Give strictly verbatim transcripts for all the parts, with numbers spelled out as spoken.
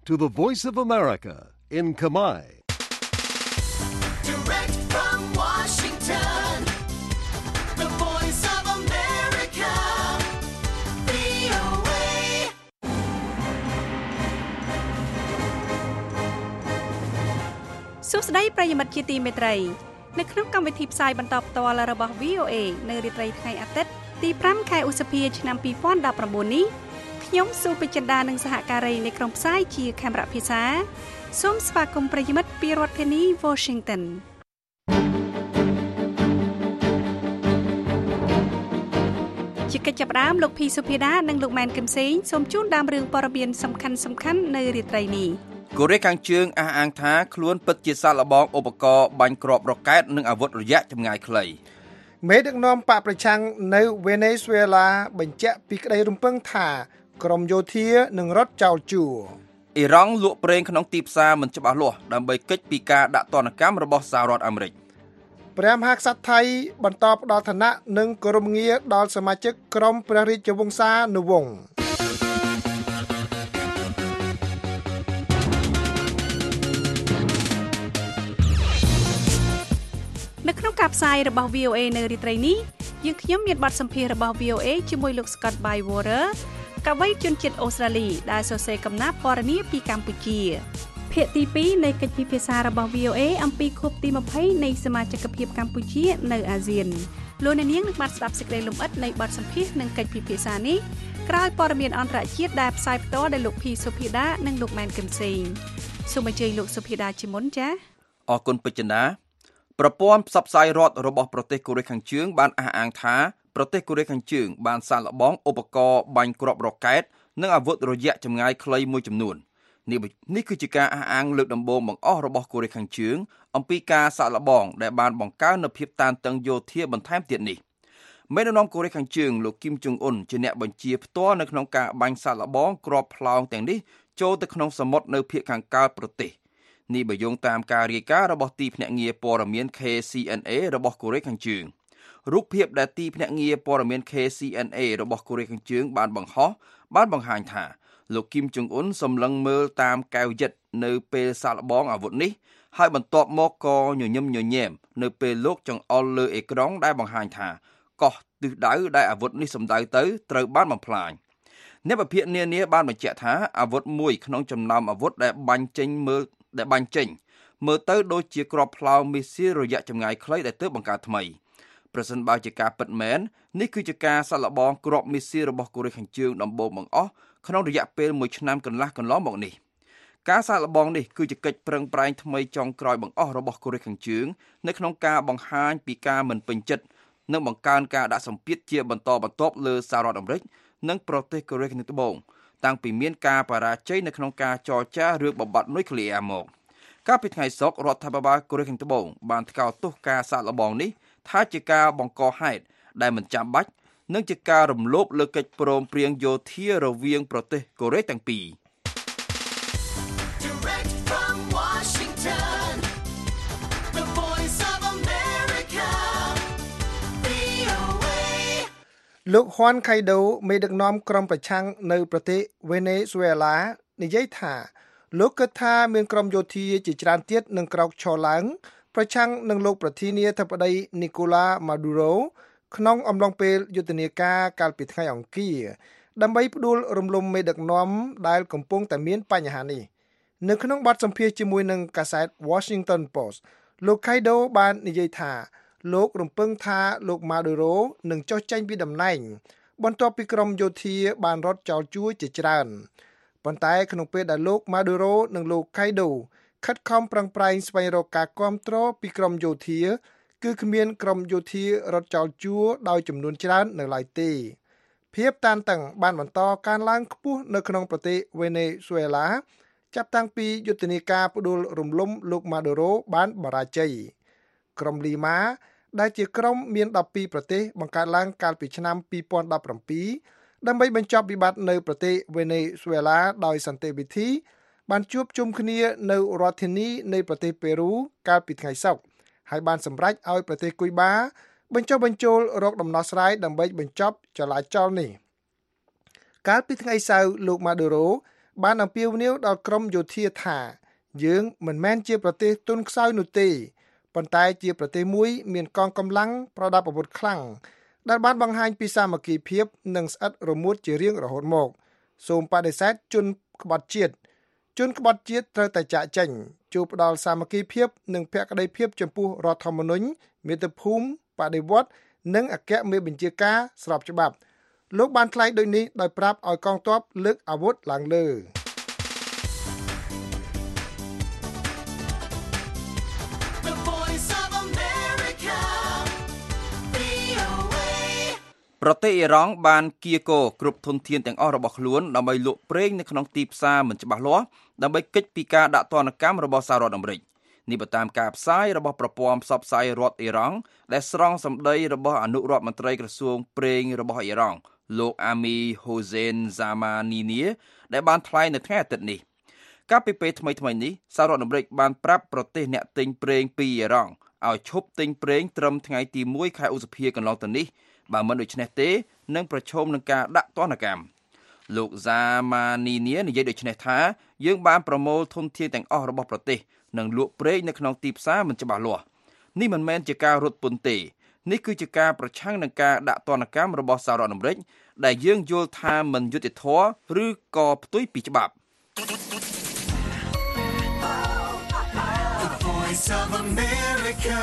to the Voice of America in Khmer. Direct from Washington, the Voice of America, វី អូ เอសួស្តីប្រិយមិត្តជាទីមេត្រីនៅក្នុងកម្មវិធីផ្សាយបន្តផ្ទាល់របស់ វី អូ เอ នៅរាត្រីថ្ងៃអាទិត្យទីប្រាំខែឧសភាឆ្នាំពីរពាន់ដប់ប្រាំបួននេះខ្ញុំស៊ូពេជ្រចិន្តានិងសហការីនៃក្រុមផ្សាយជាខេមរៈភាសាសូមស្វាគមន៍ប្រិយមិត្តពីរដ្ឋធានី Washington ជាកិច្ចចាប់ផ្ដើមលោកភីសុភាដានិងលោកម៉ែនកឹមសេងសូមជូនដើមរឿងព័ត៌មានសំខាន់សំខាន់នៅរាត្រីនេះកូរ៉េខាងជើងអះអាងថាខ្លួនពិតជាសាកល្បងឧបករណ៍បាញ់គ្រាប់រ៉ុកែតនិងអាវុធរយៈចម្ងាយខ្លីមេដឹកនាំបកប្រឆាំងនៅវេណេស៊ុយអេឡាបញ្ជាក់ពីក្តីរំពឹងថាក្រមយោធានឹងរត់ចោលជួរអ៊ីរ៉ង់លក់ប្រេងក្នុងទីផ្សារមិនច្បាស់លាស់ដើម្បីគេចពីការដាក់ទណ្ឌកម្មរបស់សហរដ្ឋអាមេរិកព្រះមហាក្សត្រថៃបន្តផ្ដល់ឋានៈនិងគោរពងារដល់សមាជិកក្រុមព្រះរាជវង្សានុវង្សនៅក្នុងការផ្សាយរបស់ វី អូ เอ នៅរាត្រីនេះយើងខ្ញុំមានបទសម្ភាសន៍របស់ វី អូ เอ ជាមួយលោក Scott Bywater កវីជនជាតិអូស្ត្រាលីដែលសរសេរកំណាព្យពណ៌នាពីកម្ពុជាភាគទីពីរនៃកិច្ចពិភាក្សារបស់ វី អូ เอ អំពីខួបទីម្ភៃនៃសមាជិកភាពកម្ពុជានៅអាស៊ានលោកអ្នកនាងនឹងបានស្ដាប់សេចក្តីលម្អិតនៃបទសម្ភាសន៍និងកិច្ចពិភាក្សានេះក្រោយព័ត៌មានអន្តរជាតិដែលផ្សាយផ្ទាល់ដោយលោកភីសុភាដានិងលោកម៉ែនកឹមសេងសូមអញ្ជើញលោកសុភាដាជាមុនចា៎អរគុណពេជ្រចិន្តាប្រព័ន្ធផ្សព្វផ្សាយរដ្ឋរបស់ប្រទេសកូរ៉េខាងជើងបានអះអាងថាប្រទេសកូរ៉េខាងជើងបានសាកល្បងឧបករណ៍បាញ់គ្រាប់រ៉ុកែតនិងអាវុធរយៈចម្ងាយខ្លីមួយចំនួននេះនេះគឺជាការអះអាងលើកដំបូងបង្អស់របស់កូរ៉េខាងជើងអំពីការសាកល្បងដែលបានបង្កើននូវភាពតានតឹងយោធាបន្ថែមទៀតនេះមេដឹកនាំកូរ៉េខាងជើងលោកគីមចុងអ៊ុនជាអ្នកបញ្ជាផ្ទាល់នៅក្នុងការបាញ់សាកល្បងគ្រាប់ផ្លោងទាំងនេះចូលទៅក្នុងសមុទ្រនៅភាគខាងកើតប្រទេសនេះបើយោងតាមការរាយការណ៍របស់ទីភ្នាក់ងារព័ត៌មាន K C N A របស់កូរ៉េខាងជើងរូបភាពដែលទីភ្នាក់ងារព័ត៌មាន K C N A របស់កូរ៉េខាងជើងបានបង្ហោះបានបង្ហាញថាលោកគីមចុងអ៊ុនសម្លឹងមើលតាមកែវយិតនៅពេលសាកល្បងអាវុធនេះហើយបន្ទាប់មកក៏ញញឹមញញែមនៅពេលលោកចង្អុលលើអេក្រង់ដែលបង្ហាញថាកោះទិសដៅដែលអាវុធនេះសម្ដៅទៅត្រូវបានបំផ្លាញអ្នកវិភាគនានាបានបញ្ជាក់ថាអាវុធមួយក្នុងចំណោមអាវុធដែលបាញ់ចេញមើលដែលបាញ់ចេញមើលទៅដូចជាគ្រាប់ផ្លោងមីស៊ីលរយៈចម្ងាយខ្លីដែលទើបបង្កើតថ្មីប្រសិនបើជាការពិតមែននេះគឺជាការសាកល្បងគ្រាប់មីស៊ីលរបស់កូរ៉េខាងជើងដំបូងបង្អស់ក្នុងរយៈពេលមួយឆ្នាំកន្លះកន្លងមកនេះការសាកល្បងនេះគឺជាកិច្ចប្រឹងប្រែងថ្មីចុងក្រោយបង្អស់របស់កូរ៉េខាងជើងនៅក្នុងការបង្ហាញពីការមិនពេញចិត្តនិងបង្កើនការដាក់សម្ពាធជាបន្តបន្ទាប់លើសហរដ្ឋអាមេរិកនិងប្រទេសកូរ៉េខាងត្បូងតាំងពីមានការបរាជ័យនៅក្នុងការចរចារឿងបំបត្តិនុយក្លេអ៊ែរមកកាលពីថ្ងៃសុក្ររដ្ឋាភិបាលកូរ៉េខាងត្បូងបានថ្កោលទោសការសាកល្បងនេះថាជាការបង្កហេតុដែលមិនចាំបាច់និងជាការរំលោភលើកិច្ចព្រមព្រៀងយោធារវាងប្រទេសកូរ៉េទាំងពីរ Direct from Washington, the Voice of America, វី អូ เอលោកហ៊ុនខៃដូមេដឹកនាំក្រុមប្រឆាំងនៅប្រទេសវេណេស៊ុយអេឡានិយាយថាលោកគិតថាមានក្រុមយោធាជាច្រើនទៀតនឹងក្រោកឈរឡើងប្រឆាំងនឹងលោកប្រធានាធិបតីនីកូឡាម៉ាឌូរ៉ូក្នុងអំឡុងពេលយុទ្ធនាការកាលពីថ្ងៃអង្គារដើម្បីផ្ដួលរំលំមេដឹកនាំដែលកំពុងតែមានបញ្ហានេះនៅក្នុងបទសម្ភាសន៍ជាមួយនឹងកាសែត Washington Post លោកខៃដូបាននិយាយថាលោករំពឹងថាលោកម៉ាឌូរ៉ូនឹងចុះចេញពីតំណែងបន្ទាប់ពីក្រុមយោធាបានរត់ចោលជួរជាច្រើនប៉ុន្តែក្នុងពេលដែលលោកម៉ាឌូរ៉ូនិងលោកខៃដូខិតខំប្រឹងប្រែងស្វែងរកការគាំទ្រពីក្រុមយោធាគឺគ្មានក្រុមយោធារត់ចោលជួរដោយចំនួនច្រើននៅឡើយទេភាពតានតឹងបានបន្តកើនឡើងខ្ពស់នៅក្នុងប្រទេសវេណេស៊ុយអេឡាចាប់តាំងពីយុទ្ធនាការផ្ដួលរំលំលោកម៉ាឌូរ៉ូបានបរាជ័យក្រុមលីម៉ាដែលជាក្រុមមានដប់ពីរប្រទេសបង្កើតឡើងកាលពីឆ្នាំពីរពាន់ដប់ប្រាំពីរដើម្បីបញ្ចប់វិបត្តិនៅប្រទេសវេណេស៊ុយអេឡាដោយសន្តិវិធីបានជួបជុំគ្នានៅរដ្ឋធានីនៃប្រទេសប៉េរូកាលពីថ្ងៃសុក្រហើយបានសម្រេចឲ្យប្រទេសគុយបាបញ្ចុះបញ្ចូលរកដំណោះស្រាយដើម្បីបញ្ចប់ចលាចលនេះកាលពីថ្ងៃសៅរ៍លោកម៉ាឌូរ៉ូបានអំពាវនាវដល់ក្រមយោធាថាយើងមិនមែនជាប្រទេសទុនខ្សោយនោះទេប៉ុន្តែជាប្រទេសមួយមានកងកម្លាំងប្រដាប់អាវុធខ្លាំងដែលបានបង្ហាញពីសាមគ្គីភាពនិងស្អិតរមួតជារៀងរហូតមកសូមបដិសេធជនក្បត់ជាតិជនក្បត់ជាតិត្រូវតែចាកចេញជួយផ្ដល់សាមគ្គីភាពនិងភក្តីភាពចំពោះរដ្ឋធម្មនុញ្ញមាតុភូមិបដិវត្តនិងអគ្គមេបញ្ជាការស្របច្បាប់លោកបានថ្លែងដូចនេះដោយប្រាប់ឲ្យកងទ័ពលើកអាវុធឡើងលើប្រទេសអ៊ីរ៉ង់បានគៀកោគ្រប់ធនធានទាំងអស់របស់ខ្លួនដើម្បីលក់ប្រេងនៅក្នុងទីផ្សារមិនច្បាស់លាស់ដើម្បីគេចពីការដាក់ទណ្ឌកម្មរបស់សហរដ្ឋអាមេរិកនេះបើតាមការផ្សាយរបស់ប្រព័ន្ធផ្សព្វផ្សាយរដ្ឋអ៊ីរ៉ង់ដែលស្រង់សម្ដីរបស់អនុរដ្ឋមន្ត្រីក្រសួងប្រេងរបស់អ៊ីរ៉ង់លោកអាមីហូសេនហ្សាម៉ានីនីដែលបានថ្លែងនៅថ្ងៃអាទិត្យនេះកាលពីពេលថ្មីៗនេះសហរដ្ឋអាមេរិកបានប្រាប់ប្រទេសអ្នកទិញប្រេងពីអ៊ីរ៉ង់ឲ្យឈប់ទិញប្រេងត្រឹមថ្ងៃទីមួយខែឧសភាកន្លងទៅនេះបើមិនដូច្នេះទេនឹងប្រឈមនឹងការដាក់ទណ្ឌកម្មលោកហ្សាម៉ានីនីនិយាយដូចនេះថាយើងបានប្រមូលធនធានទាំងអស់របស់ប្រទេសនិងលក់ប្រេងនៅក្នុងទីផ្សារមិនច្បាស់លាស់នេះមិនមែនជាការរត់ពន្ធទេនេះគឺជាការប្រឆាំងនឹងការដាក់ទណ្ឌកម្មរបស់សហរដ្ឋអាមេរិកដែលយើងយល់ថាមិនយុត្តិធម៌ឬក៏ផ្ទុយពីច្បាប់ The Voice of America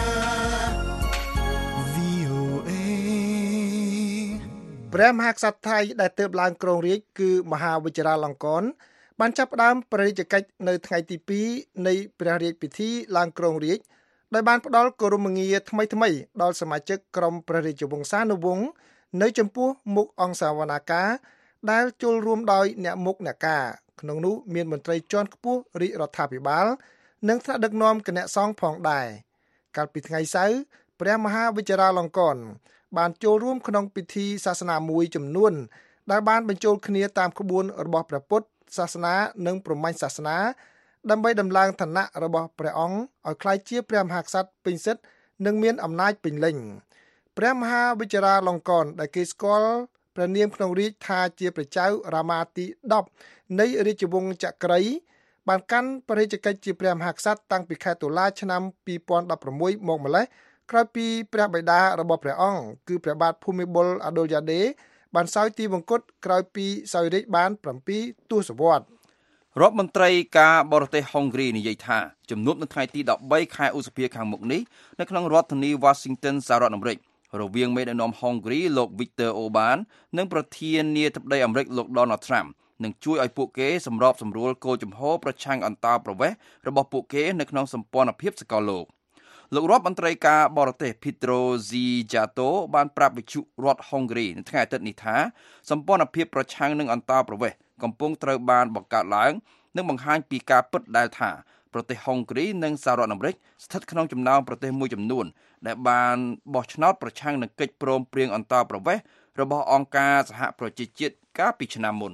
ព្រះមហាក្សត្រថៃដែលទើបឡើងគ្រងរាជ្យគឺមហាវជ្រាលង្កនបានចាប់ផ្ដើមព្រះរាជកិច្ចនៅថ្ងៃទីពីរនៃព្រះរាជពិធីឡើងគ្រងរាជ្យដោយបានផ្ដល់គោរមងារថ្មីៗដល់សមាជិកក្រុមព្រះរាជវង្សានុវង្សនៅចំពោះមុខអង្គសាវនាការដែលចូលរួមដោយអ្នកមុខអ្នកការក្នុងនោះមានមន្ត្រីជាន់ខ្ពស់រាជរដ្ឋាភិបាលនិងថ្នាក់ដឹកនាំគណៈសង្ឃផងដែរកាលពីថ្ងៃសៅរ៍ព្រះមហាវជ្រាលង្កនបានចូលរួមក្នុងពិធីសាសនាមួយចំនួនដែលបានបញ្ចូលគ្នាតាមក្បួនរបស់ព្រះពុទ្ធសាសនានិងព្រហ្មញ្ញសាសនាដើម្បីដំឡើងឋានៈរបស់ព្រះអង្គឲ្យក្លាយជាព្រះមហាក្សត្រពេញសិទ្ធិនិងមានអំណាចពេញលេញព្រះមហាវជ្រាលង្កនដែលគេស្គាល់ព្រះនាមក្នុងរាជថាជាព្រះចៅរាមាទីដប់នៃរាជវង្សចក្រីបានកាន់ព្រះរាជកិច្ចជាព្រះមហាក្សត្រតាំងពីខែតុលាឆ្នាំពីរពាន់ដប់ប្រាំមួយមកម្លេះក្រោយពីព្រះបិតារបស់ព្រះអង្គគឺព្រះបាទភូមិបុលអាដូលយ៉ាដេបានសោយទីវង្គតក្រោយពីសោយរាជ្យបានប្រាំពីរទសវត្សរ៍រដ្ឋមន្ត្រីការបរទេសហុងគ្រីនិយាយថាជំនួបនៅថ្ងៃទីដប់បីខែឧសភាខាងមុខនេះនៅក្នុងរដ្ឋធានី Washington សហរដ្ឋអាមេរិករវាងមេដឹកនាំហុងគ្រីលោក Viktor Orban និងប្រធានាធិបតីអាមេរិកលោក Donald Trump នឹងជួយឲ្យពួកគេសម្របសម្រួលគោលជំហរប្រឆាំងអន្តោប្រវេសន៍របស់ពួកគេនៅក្នុងសម្ព័ន្ធភាពសកលលោកលោករដ្ឋមន្ត្រីការបរទេស Petro Zijato បានប្រាប់វិទ្យុរដ្ឋហុងគ្រីនៅថ្ងៃអាទិត្យនេះថាសម្ព័ន្ធភាពប្រឆាំងនឹងអន្តោប្រវេសន៍កំពុងត្រូវបានបង្កើតឡើងនិងបង្ហាញពីការពិតដែលថាប្រទេសហុងគ្រីនិងសហរដ្ឋអាមេរិកស្ថិតក្នុងចំណោមប្រទេសមួយចំនួនដែលបានបោះឆ្នោតប្រឆាំងនឹងកិច្ចព្រមព្រៀងអន្តោប្រវេសន៍របស់អង្គការសហប្រជាជាតិកាលពីឆ្នាំមុន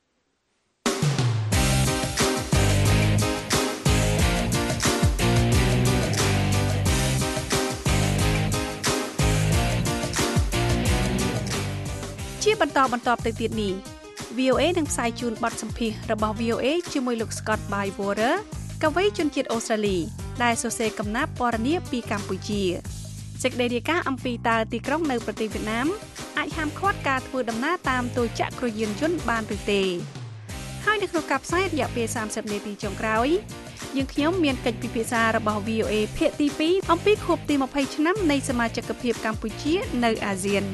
ជាបន្តបន្តទៅទៀតនេះ វី អូ អេ នឹងផ្សាយជូនបទសម្ភាសន៍របស់ វី អូ អេ ជាមួយលោក Scott Bywater កវីជនជាតិអូស្ត្រាលីដែលសរសេរកំណាព្យពណ៌នាពីកម្ពុជាសេចក្តីរាយការណ៍អំពីតើទីក្រុងនៅប្រទេសវៀតណាមអាចហាមឃាត់ការធ្វើដំណើរតាមទូចក្រយានយន្តបានឬទេហើយនៅក្នុងការផ្សាយរយៈពេលសាមសិបនាទីចុងក្រោយយើងខ្ញុំមានកិច្ចពិភាក្សារបស់ វី អូ អេ ភាគទីពីរអំពីខួបទីម្ភៃឆ្នាំនៃសមាជិកភាពកម្ពុជានៅអាស៊ាន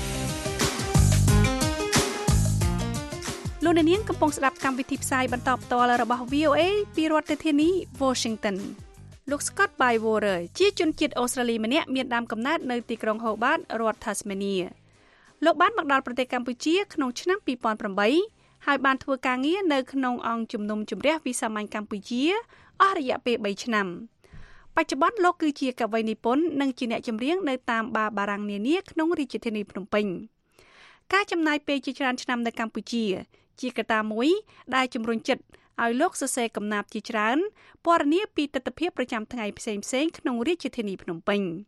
លោកអ្នកនាងកំពុងស្ដាប់កម្មវិធីផ្សាយបន្តផ្ទាល់របស់ វី អូ អេ ពីរដ្ឋធានី Washington លោក Scott Bywater ជាជនជាតិអូស្ត្រាលីម្នាក់មានដើមកំណើតនៅទីក្រុង Hobart រដ្ឋ Tasmania លោកបានមកដល់ប្រទេសកម្ពុជាក្នុងឆ្នាំពីរពាន់ប្រាំបីហើយបានធ្វើការងារនៅក្នុងអង្គជំនុំជម្រះវិសាមញ្ញកម្ពុជាអស់រយៈពេលបីឆ្នាំបច្ចុប្បន្នលោកគឺជាកវីនិពន្ធនិងជាអ្នកចម្រៀងនៅតាមបារបារាំងនានាក្នុងរាជធានីភ្នំពេញការចំណាយពេលជាច្រើនឆ្នាំនៅកម្ពុជាជាកត្តាមួយដែលជំរុញចិត្តឲ្យលោកសរសេរកំណាព្យជាច្រើនពណ៌នាពីទស្សនវិជ្ជាប្រចាំថ្ងៃផ្សេងៗក្នុងរាជធានីភ្នំពេញ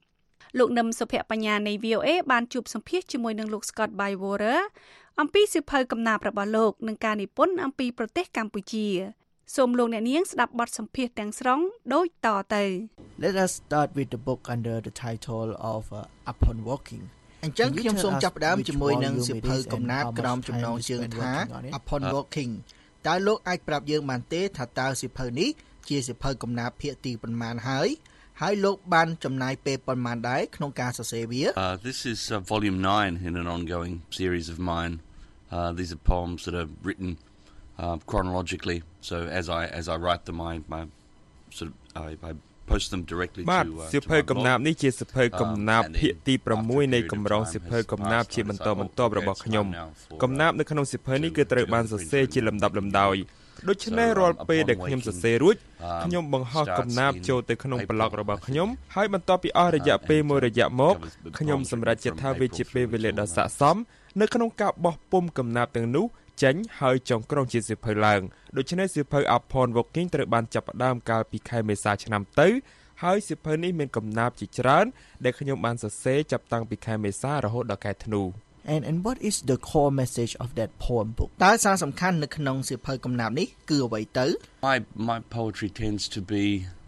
លោកនឹមសុភបញ្ញានៃ วี โอ เอ បានជួបសម្ភាសជាមួយនឹងលោក Scott Bywater អំពីសៀវភៅកំណាព្យរបស់លោកនិងការនិពន្ធអំពីប្រទេសកម្ពុជាសូមលោកអ្នកនាងស្ដាប់បទសម្ភាសទាំងស្រុងដូចតទៅ Let us start with the book under the title of uh, Upon Walking អញ្ចឹងខ្ញុំសូមចាប់ផ្ដើមជាមួយនឹងសៀវភៅកំណាព្យក្រោមចំណងជើងថា Upon Walking តើលោកអាចប្រាប់យើងបានទេថាតើសៀវភៅនេះជាសៀវភៅកំណាព្យភាគទីប៉ុន្មានហើយហើយលោកបានចំណាយពេលប៉ុន្មានដែរក្នុងការសរសេរវា Uh this is uh, volume nine in an ongoing series of mine. Uh these are poems that are written uh, chronologically. So as I as I write them I, I sort of I, I post them directly to uh, សៀវភៅកំណាព្យនេះជាសៀវភៅកំណាព្យភាគទី6នៃកម្រងសៀវភៅកំណាព្យជាបន្តបន្ទាប់របស់ខ្ញុំកំណាព្យនៅក្នុងសៀវភៅនេះគឺត្រូវបានសរសេរជាលំដាប់លំដោយដូច្នេះរាល់ពេលដែលខ្ញុំសរសេររួចខ្ញុំបង្ហោះកំណាព្យចូលទៅក្នុងប្លុករបស់ខ្ញុំហើយបន្ទាប់ពីអស់រយៈពេលមួយរយៈមកខ្ញុំសម្រេចចិត្តថាវាជាពេលវេលាដ៏ស័ក្តិសមនៅក្នុងការបោះពុម្ពកំណាព្យទាំងនោះចេញហើយចុងក្រោយជាសៀវភៅឡើងដូច្នេះសៀវភៅ Upon Walking ត្រូវបានចាប់ផ្ដើមកាលពីខែមេសាឆ្នាំទៅហើយសៀវភៅនេះមានកំណាព្យជាច្រើនដែលខ្ញុំបានសរសេរចាប់តាំងពីខែមេសារហូតដល់ខែធ្នូ And and what is the core message of that poem book តើសារសំខាន់នៅក្នុងសៀវភៅកំណាព្យនេះគឺអ្វីទៅ My my poetry tends to be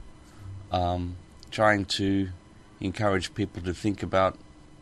um trying to encourage people to think about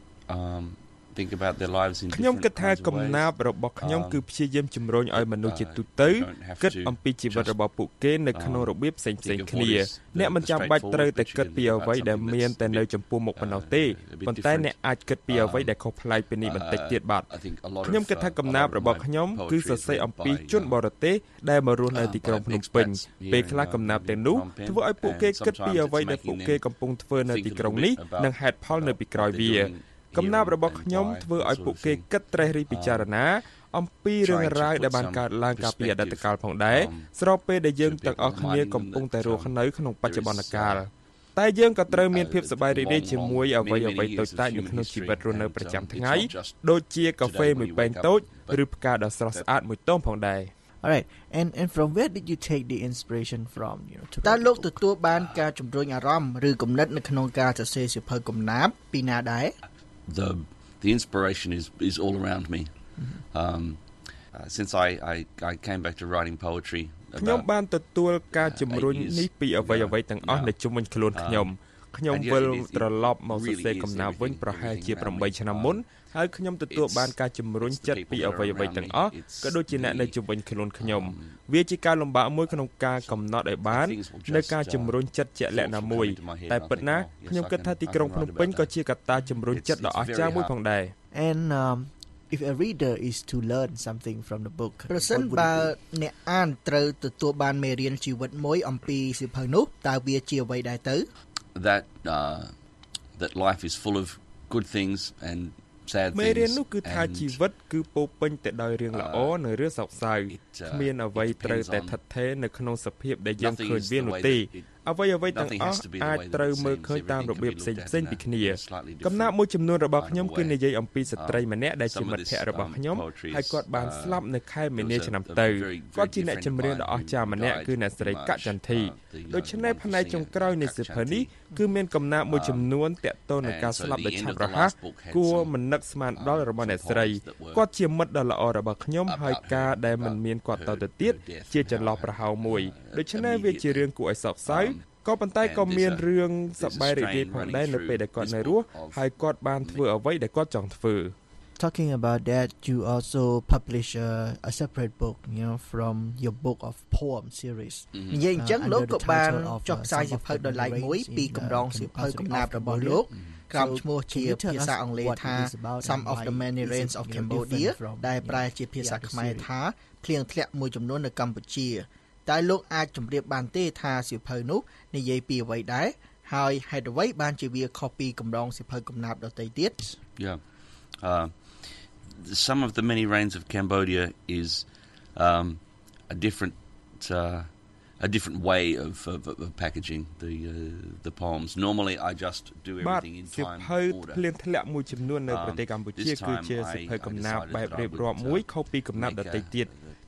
um think about their lives in ខ្ញុំ different គិតថា kinds of កំណាព្យ ways. របស់ខ្ញុំគឺព្យាយាមជំរុញឲ្យមនុស្សជាទូទៅគិតអំពីជីវិតរបស់ពួកគេនៅក្នុងរបៀបផ្សេងៗគ្នាអ្នកមិនចាំបាច់ត្រូវតែគិតពីអ្វីដែលមានតែនៅចំពោះមុខប៉ុណ្ណោះទេប៉ុន្តែអ្នកអាចគិតពីអ្វីដែលខុសប្លែកពីនេះបន្តិចទៀតបាទខ្ញុំគិតថាកំណាព្យរបស់ខ្ញុំគឺសរសេរអំពីជនបរទេសដែលមករស់នៅទីក្រុងភ្នំពេញពេលខ្លះកំណាព្យទាំងនោះធ្វើឲ្យពួកគេគិតពីអ្វីដែលពួកគេកំពុងធ្វើនៅទីក្រុងនេះនិងហេតុផលនៅពីក្រោយវាកំណាព្យរបស់ខ្ញុំធ្វើឲ្យពួកគេគិតត្រេះរិះពិចារណាអំពីរឿងរ៉ាវដែលបានកើតឡើងកាលពីអតីតកាលផងដែរស្របពេលដែលយើងទាំងអស់គ្នាកំពុងតែរស់នៅក្នុងបច្ចុប្បន្នកាលតែយើងក៏ត្រូវមានភាពសប្បាយរីករាយជាមួយអ្វីអ្វីតូចតាចនៅក្នុងជីវិតរស់នៅប្រចាំថ្ងៃដូចជាកាហ្វេមួយពែងតូចឬផ្កាដ៏ស្រស់ស្អាតមួយទងផងដែរ Alright and and from where did you take the inspiration from you know តើលោកទទួលបានការជំរុញអារម្មណ៍ឬគំនិតនៅក្នុងការសរសេរសៀវភៅកំណាព្យពីណាដែរ The the inspiration is is all around me. Mm-hmm. Um, uh, since I, I I came back to writing poetry. ខ្ញុំបានទទួលការជំរុញនេះពីអ្វីអ្វីទាំងអស់នៅជុំវិញខ្លួនខ្ញុំខ្ញុំវិលត្រឡប់មកសរសេរកំណាព្យវិញប្រហែលជា8ឆ្នាំមុនហើយខ្ញុំទទួលបានការជំរុញចិត្តពីអ្វីអ្វីទាំងអស់ក៏ដូចជាអ្នកនៅជុំវិញខ្លួនខ្ញុំវាជាការលំបាកមួយក្នុងការកំណត់ឲ្យបាននៅការជំរុញចិត្តជាក់លាក់ណាមួយតែពិតណាស់ខ្ញុំគិតថាទីក្រុងភ្នំពេញក៏ជាកត្តាជំរុញចិត្តដ៏អស្ចារ្យមួយផងដែរ And um if a reader is to learn something from the book ប្រសិនបើអ្នកអានត្រូវទទួលបានមេរៀនជីវិតមួយអំពីសៀវភៅនោះតើវាជាអ្វីដែរទៅ That uh that life is full of good things and sad things មេរៀននោះគឺថាជីវិតគឺពោពេញទៅដោយរឿងល្អនិងរឿងសោកសៅគ្មានអ្វីត្រូវតែថិតថេរនៅក្នុងសភាពដែលយើងឃើញវានោះទេអ្វីអ្វីទាំងអស់អាចត្រូវមើលឃើញតាមរបៀបផ្សេងផ្សេងពីគ្នាកំណាព្យមួយចំនួនរបស់ខ្ញុំគឺនិយាយអំពីស្ត្រីម្នាក់ដែលជាមិត្តភក្តិរបស់ខ្ញុំហើយគាត់បានស្លាប់នៅខែមីនាឆ្នាំទៅគាត់ជាអ្នកចម្រៀងដ៏អស្ចារ្យម្នាក់គឺអ្នកស្រីកចន្ទធីដូច្នេះផ្នែកចុងក្រោយនៃសៀវភៅនេះគឺមានកំណាព្យមួយចំនួនទាក់ទងនឹងការស្លាប់ដ៏ឆាប់រហ័សគួរមិននឹកស្មានដល់របស់អ្នកស្រីគាត់ជាមិត្តដ៏ល្អរបស់ខ្ញុំហើយការដែលមិនមានគាត់តទៅទៀតជាចន្លោះប្រហោងមួយដូច្នេះវាជារឿងគួរឲ្យសោកសៅក៏ប៉ុន្តែក៏មានរឿងសប្បាយរីករាយផងដែរនៅពេលដែលគាត់នៅរស់ហើយគាត់បានធ្វើអ្វីដែលគាត់ចង់ធ្វើ Talking about that you also publish a, a separate book you know from your book of poem series និយាយអញ្ចឹងលោកក៏បានចុះផ្សាយសៀវភៅដ៏ឡែកមួយពីកម្រងសៀវភៅកំណាព្យរបស់លោកក្រោមឈ្មោះជាភាសាអង់គ្លេសថា Some of the Many Rains of Cambodia ដែលប្រែជាភាសាខ្មែរថាភ្លៀងធ្លាក់មួយចំនួននៅកម្ពុជាតែលោកអាចជម្រាបបានទេថាសៀវភៅនោះនិយាយពីអ្វីដែរហើយហេតុអ្វីបានជាវាខុសពីកម្រងសៀវភៅកំណាព្យដទៃទៀត Yeah. Uh some of the Many Rains of Cambodia is um a different uh a different way of, of, of packaging the uh, the poems. Normally I just do everything in time order. ភ្លៀងធ្លាក់មួយចំនួននៅប្រទេសកម្ពុជាគឺជាសៀវភៅកំណាព្យបែបរៀបរាប់មួយខុសពីកំណាព្យដទៃទៀត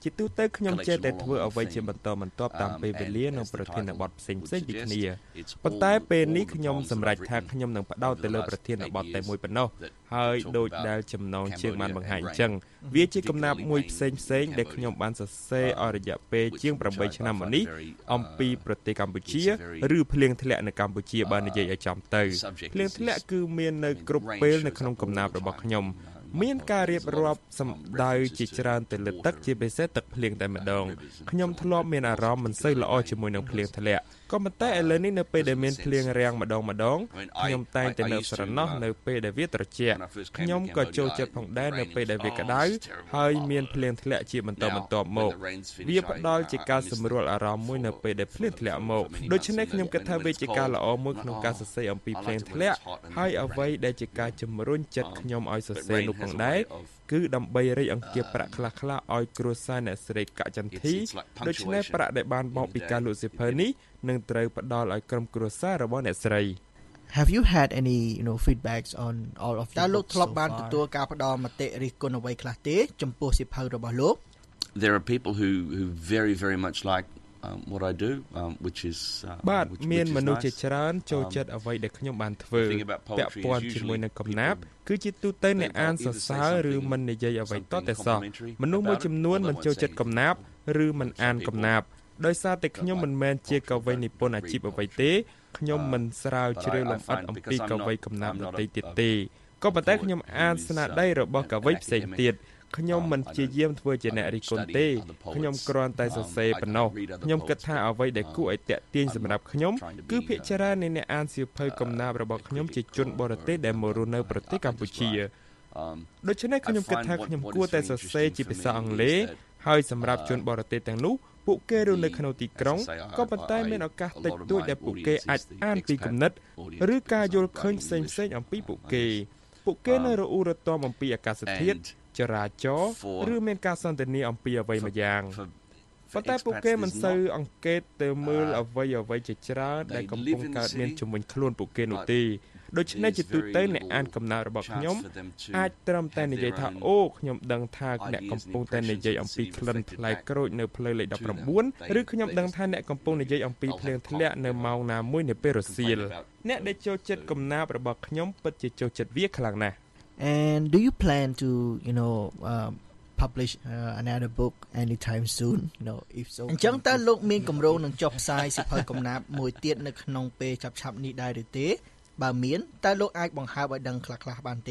ជាទូទៅខ្ញុំចេះតែធ្វើអ្វីជាបន្តបន្ទាប់តាមពេលវេលានិងប្រធានបទផ្សេងៗពីគ្នាប៉ុន្តែពេលនេះខ្ញុំសម្រេចថាខ្ញុំនឹងផ្ដោតទៅលើប្រធានបទតែមួយប៉ុណ្ណោះហើយដូចដែលចំណងជើងបានបង្ហាញអញ្ចឹងវាជាកំណាព្យមួយផ្សេងផ្សេងដែលខ្ញុំបានសរសេរអស់រយៈពេលជាងeightឆ្នាំមកនេះអំពីប្រទេសកម្ពុជាឬភ្លៀងធ្លាក់នៅកម្ពុជាបើនិយាយឲ្យចំទៅភ្លៀងធ្លាក់គឺមាននៅគ្រប់ពេលនៅក្នុងកំណាព្យរបស់ខ្ញុំមានការរៀបរាប់សម្ដៅជាច្រើនទៅលើទឹកជាពិសេសទឹកភ្លៀងតែម្ដងខ្ញុំធ្លាប់មានអារម្មណ៍មិនសូវល្អជាមួយនឹងភ្លៀងធ្លាក់ក៏ប៉ុន្តែឥឡូវនេះនៅពេលដែលមានភ្លៀងរាំងម្ដងម្ដងខ្ញុំតែងតែនៅស្រណោះនៅពេលដែលវាត្រជាក់ខ្ញុំក៏ចូលចិត្តផងដែរនៅពេលដែលវាក្តៅហើយមានភ្លៀងធ្លាក់ជាបន្តបន្ទាប់មកវាផ្ដល់ជាការសម្រួលអារម្មណ៍មួយនៅពេលដែលភ្លៀងធ្លាក់មកដូច្នេះខ្ញុំគិតថាវាជាការល្អមួយក្នុងការសរសេរអំពីភ្លៀងធ្លាក់ហើយអ្វីដែលជាការជំរុញចិត្តខ្ញុំឲ្យសរសេរនោះផងដែរគឺដើម្បីរៃអង្គាសប្រាក់ខ្លះៗឲ្យគ្រួសារអ្នកស្រីកចន្ទីដូច្នេះប្រាក់ដែលបានមកពីការលក់សៀវភៅនេះនឹងត្រូវផ្ដល់ឲ្យក្រុមគ្រួសាររបស់អ្នកស្រី Have you had any you know feedbacks on all of តើលោកធ្លាប់បានទទួលការផ្ដល់មតិរិះគន់អ្វីខ្លះទេចំពោះសៀវភៅរបស់លោក There are people who who very very much like Um, what I do um, which is បាទមានមនុស្សជាច្រើនចូលចិត្តអ្វីដែលខ្ញុំបានធ្វើពាក់ព័ន្ធជាមួយនឹងកំណាព្យគឺជាទូទៅអ្នកអានសរសើរឬមិននិយាយអ្វីតតែសោះមនុស្សមួយចំនួនមិនចូលចិត្តកំណាព្យឬមិនអានកំណាព្យដោយសារតែខ្ញុំមិនមែនជាកវីនិពន្ធអាជីពអ្វីទេខ្ញុំមិនស្រាវជ្រាវលម្អិតអំពីកវីកំណាព្យដទៃទៀតទេក៏ប៉ុន្តែខ្ញុំអានស្នាដៃរបស់កវីផ្សេងទៀតខ្ញុំមិនជាយាមធ្វើជាអ្នករិះគន់ទេខ្ញុំគ្រាន់តែសរសេរប៉ុណ្ណោះខ្ញុំគិតថាអ្វីដែលគួរឲ្យតាក់ទាញសម្រាប់ខ្ញុំគឺភាគច្រើននៃអ្នកអានសៀវភៅកំណាព្យរបស់ខ្ញុំជាជនបរទេសដែលមករស់នៅប្រទេសកម្ពុជាដូច្នេះខ្ញុំគិតថាខ្ញុំគួរតែសរសេរជាភាសាអង់គ្លេសហើយសម្រាប់ជនបរទេសទាំងនោះពួកគេរស់នៅក្នុងទីក្រុងក៏ប៉ុន្តែមានឱកាសតិចតួចដែលពួកគេអាចអានពីគំនិតឬការយល់ឃើញផ្សេងៗអំពីពួកគេពួកគេនៅរអ៊ូរទាំអំពីអាកាសធាតុចរាចរណ៍ឬមានការសន្ទនាអំពីអ្វីមួយយ៉ាងប៉ុន្តែពួកគេមិនសូវអង្កេតទៅមើលអ្វីអ្វីជាច្រើនដែលកំពុងកើតមានជំនួយខ្លួនពួកគេនោះទេដូច្នេះជាទូទៅអ្នកអានកំណើតរបស់ខ្ញុំអាចត្រឹមតែនិយាយថាអូខ្ញុំដឹងថាអ្នកកំពុងតែនិយាយអំពីក្លិនផ្លែក្រូចនៅផ្លូវលេខnineteenឬខ្ញុំដឹងថាអ្នកកំពុងនិយាយអំពីភ្លៀងធ្លាក់នៅម៉ោងណាមួយនៅពេលរសៀលអ្នកដែលចូលចិត្តកំណាព្យរបស់ខ្ញុំពិតជាចូលចិត្តវាខ្លាំងណាស់ And do you plan to, you know, uh, publish uh, another book anytime soon? You know, if so. អញ្ចឹងតើលោកមានគម្រោងនឹងចុះផ្សាយសៀវភៅកំណាព្យមួយទៀតនៅក្នុងពេលឆាប់ៗនេះដែរឬទេបើមានតើលោកអាចបង្ហើបឲ្យដឹងខ្លះៗបានទេ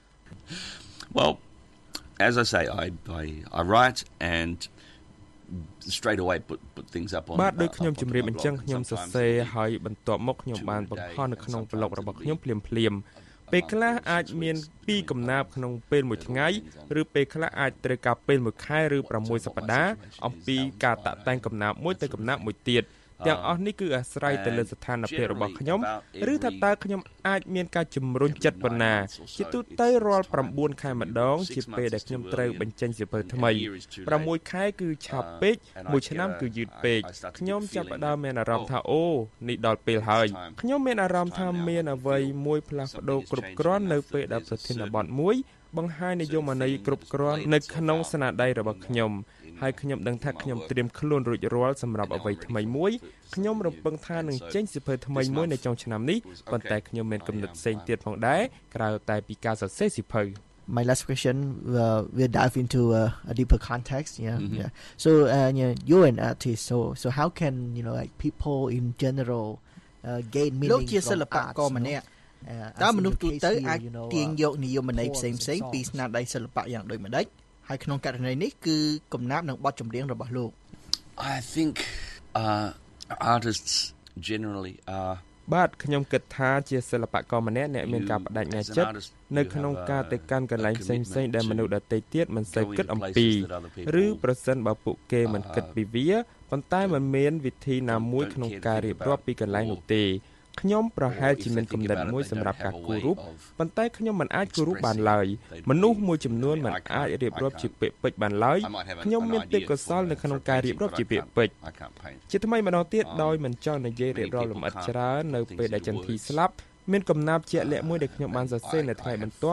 Well, as I say, I I I write and straight away put put things up on បាទដូចខ្ញុំជម្រាបអញ្ចឹងខ្ញុំសរសេរហើយបន្ទាប់មកខ្ញុំបានបង្ហោះនៅក្នុងប្លុករបស់ខ្ញុំភ្លាមភ្លាមពេលខ្លះអាចមានពីរកំណាព្យក្នុងពេលមួយថ្ងៃឬពេលខ្លះអាចត្រូវការពេលមួយខែឬ6សប្តាហ៍អំពីការតាក់តែងកំណាព្យមួយទៅកំណាព្យមួយទៀតទាំងអស់នេះគឺអាស្រ័យទៅលើស្ថានភាពរបស់ខ្ញុំឬថាតើខ្ញុំអាចមានការជំរុញចិត្តប៉ុណ្ណាជាទូទៅរាល់nineខែម្ដងជាពេលដែលខ្ញុំត្រូវបញ្ចេញសៀវភៅថ្មីsixខែគឺឆាប់ពេកមួយឆ្នាំគឺយឺតពេកខ្ញុំចាប់ផ្ដើមមានអារម្មណ៍ថាអូនេះដល់ពេលហើយខ្ញុំមានអារម្មណ៍ថាមានអ្វីមួយផ្លាស់ប្ដូរគ្រប់គ្រាន់នៅពេលដែលប្រធានបទមួយបង្ហាញនិយមន័យគ្រប់គ្រាន់នៅក្នុងស្នាដៃរបស់ខ្ញុំហើយខ្ញុំដឹងថាខ្ញុំត្រៀមខ្លួនរួចរាល់សម្រាប់អ្វីថ្មីមួយខ្ញុំរំពឹងថានឹងចេញសៀវភៅថ្មីមួយនៅចុងឆ្នាំនេះប៉ុន្តែខ្ញុំមានគំនិតផ្សេងទៀតផងដែរក្រៅតែពីការសរសេរសៀវភៅ My last question uh, we'll dive into uh, a deeper context yeah mm-hmm. yeah so uh, yeah, you're an artist so so how can you know like people in general uh, gain meaning លោកជាសិល្បករម្នាក់តើមនុស្សទូទៅអាចទាញយកនិយមន័យផ្សេងៗពីស្នាដៃសិល្បៈយ៉ាងដូចម្ដេចហើយក្នុងករណីនេះគឺកំណាព្យនិងបទចម្រៀងរបស់លោក I think uh, artists generally are បាទខ្ញុំគិតថាជាសិល្បករម្នាក់អ្នកមានការបដិញ្ញាចិត្តនៅក្នុងការទៅកាន់កន្លែងផ្សេងៗដែលមនុស្សដទៃទៀតមិនសូវគិតអំពីឬប្រសិនបើពួកគេមិនគិតពីវាប៉ុន្តែមិនមានវិធីណាមួយក្នុងការរៀបរាប់ពីកន្លែងនោះទេខ្ញុំប្រហែលជាមានគំនិតមួយសម្រាប់ការគូររូបប៉ុន្តែខ្ញុំមិនអាចគូររូបបានឡើយមនុស្សមួយចំនួនមិនអាចរៀបរាប់ជាពាក្យពេចន៍បានឡើយខ្ញុំមានទេពកោសល្យនៅក្នុងការរៀបរាប់ជាពាក្យពេចន៍ជាថ្មីម្ដងទៀតដោយមិនចង់និយាយរៀបរាប់លម្អិតច្រើននៅពេលដែលចន្ទធីស្លាប់មានកំណាព្យជាក់លាក់មួយដែលខ្ញុំបានសរសេរនៅថ្ងៃបន្ទាប់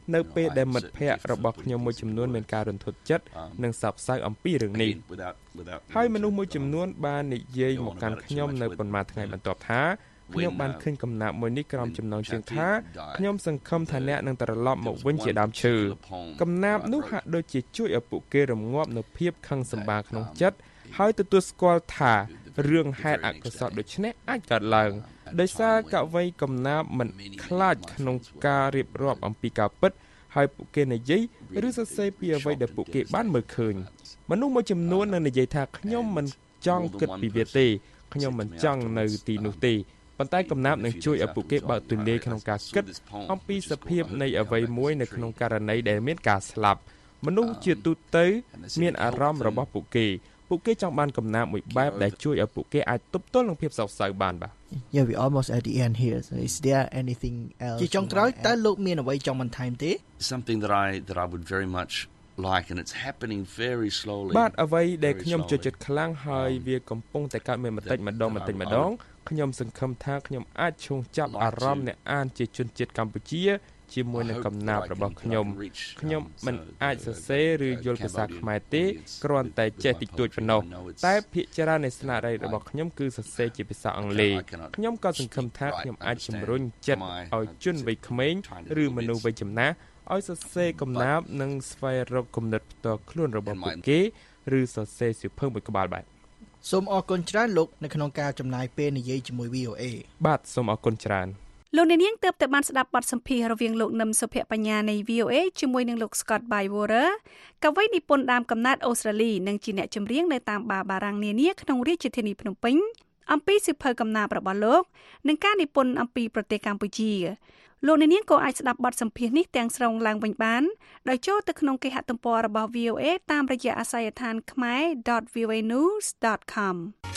នៅពេលដែលមិត្តភ័ក្តិរបស់ខ្ញុំមួយចំនួនមានការរន្ធត់ចិត្តនិងសោកសៅអំពីរឿងនេះហើយមនុស្សមួយចំនួនបាននិយាយមកកាន់ខ្ញុំនៅប៉ុន្មានថ្ងៃបន្ទាប់ថាខ្ញុំបានឃើញកំណាព្យមួយនេះក្រោមចំណងជើងថាខ្ញុំសង្ឃឹមថាអ្នកនឹងត្រឡប់មកវិញជាដើមឈើកំណាព្យនោះហាក់ដូចជាជួយឲ្យពួកគេរងាប់នូវភាពខឹងសម្បារក្នុងចិត្តហើយទទួលស្គាល់ថារឿងហេតុអកុសលដូចនេះអាចកើតឡើងដោយសារកវីកំណាព្យមិនខ្លាចក្នុងការរៀបរាប់អំពីការពិតហើយពួកគេនិយាយឬសរសេរពីអ្វីដែលពួកគេបានមើលឃើញមនុស្សមួយចំនួននឹងនិយាយថាខ្ញុំមិនចង់គិតពីវាទេខ្ញុំមិនចង់នៅទីនោះទេប៉ុន្តែកំណាព្យនឹងជួយឲ្យពួកគេបើកទូលាយក្នុងការគិតអំពីសភាពនៃអ្វីមួយនៅក្នុងករណីដែលមានការស្លាប់មនុស្សជាទូទៅមានអារម្មណ៍របស់ពួកគេពួកគេចង់បានកំណាព្យមួយបែបដែលជួយឲ្យពួកគេអាចទប់ទល់នឹងភាពសោកសៅបានបាទ Yeah, we almost at the end here. So is there anything else? ជាចុងក្រោយតើលោកមានអ្វីចង់បន្ថែមទេ Something that I that I would very much like and it's happening very slowly. បាទអ្វីដែលខ្ញុំចូលចិត្តខ្លាំងហើយវាកំពុងតែកើតមានបន្តិចម្ដងបន្តិចម្ដងខ្ញុំសង្ឃឹមថាខ្ញុំអាចឈោងចាប់អារម្មណ៍អ្នកអានជាជនជាតិកម្ពុជាជាមួយនឹងកំណាព្យរបស់ខ្ញុំខ្ញុំមិនអាចសរសេរឬយល់ភាសាខ្មែរទេគ្រាន់តែចេះតិចតួចប៉ុណ្ណោះតែភាគច្រើននៃស្នាដៃរបស់ខ្ញុំគឺសរសេរជាភាសាអង់គ្លេសខ្ញុំក៏សង្ឃឹមថាខ្ញុំអាចជំរុញចិត្តឲ្យជនវ័យក្មេងឬមនុស្សវ័យចំណាស់ឲ្យសរសេរកំណាព្យនិងស្វែងរកគំនិតផ្ទាល់ខ្លួនរបស់ពួកគេឬសរសេរសៀវភៅមួយក្បាលបាទសូមអរគុណច្រើនលោកនៅក្នុងការចំណាយពេលនិយាយជាមួយ វី អូ เอបាទសូមអរគុណច្រើនលោកអ្នកនាងទើបតែបានស្ដាប់បទសម្ភាសន៍រវាងលោកនឹមសុភបញ្ញានៃ វី អូ เอ ជាមួយនឹងលោក Scott Bywater កវីនិពន្ធដើមកំណើតអូស្ត្រាលីនិងជាអ្នកចម្រៀងនៅតាមបារបារាំងនានាក្នុងរាជធានីភ្នំពេញអំពីសៀវភៅកំណាព្យរបស់លោកនិងការនិពន្ធអំពីប្រទេសកម្ពុជាលោកអ្នកនាងក៏អាចស្ដាប់បទសម្ភាសន៍នេះទាំងស្រុងឡើងវិញបានដោយចូលទៅក្នុងគេហទំព័ររបស់ វី អូ เอ តាមរយៈអាសយដ្ឋាន khmer dot v o a news dot com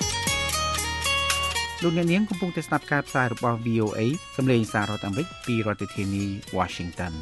លោកអ្នកនាងកំពុងតែស្ដាប់ការផ្សាយរបស់ វី អូ เอ សំឡេងសាររដ្ឋអាមេរិកពីរដ្ឋធានី Washington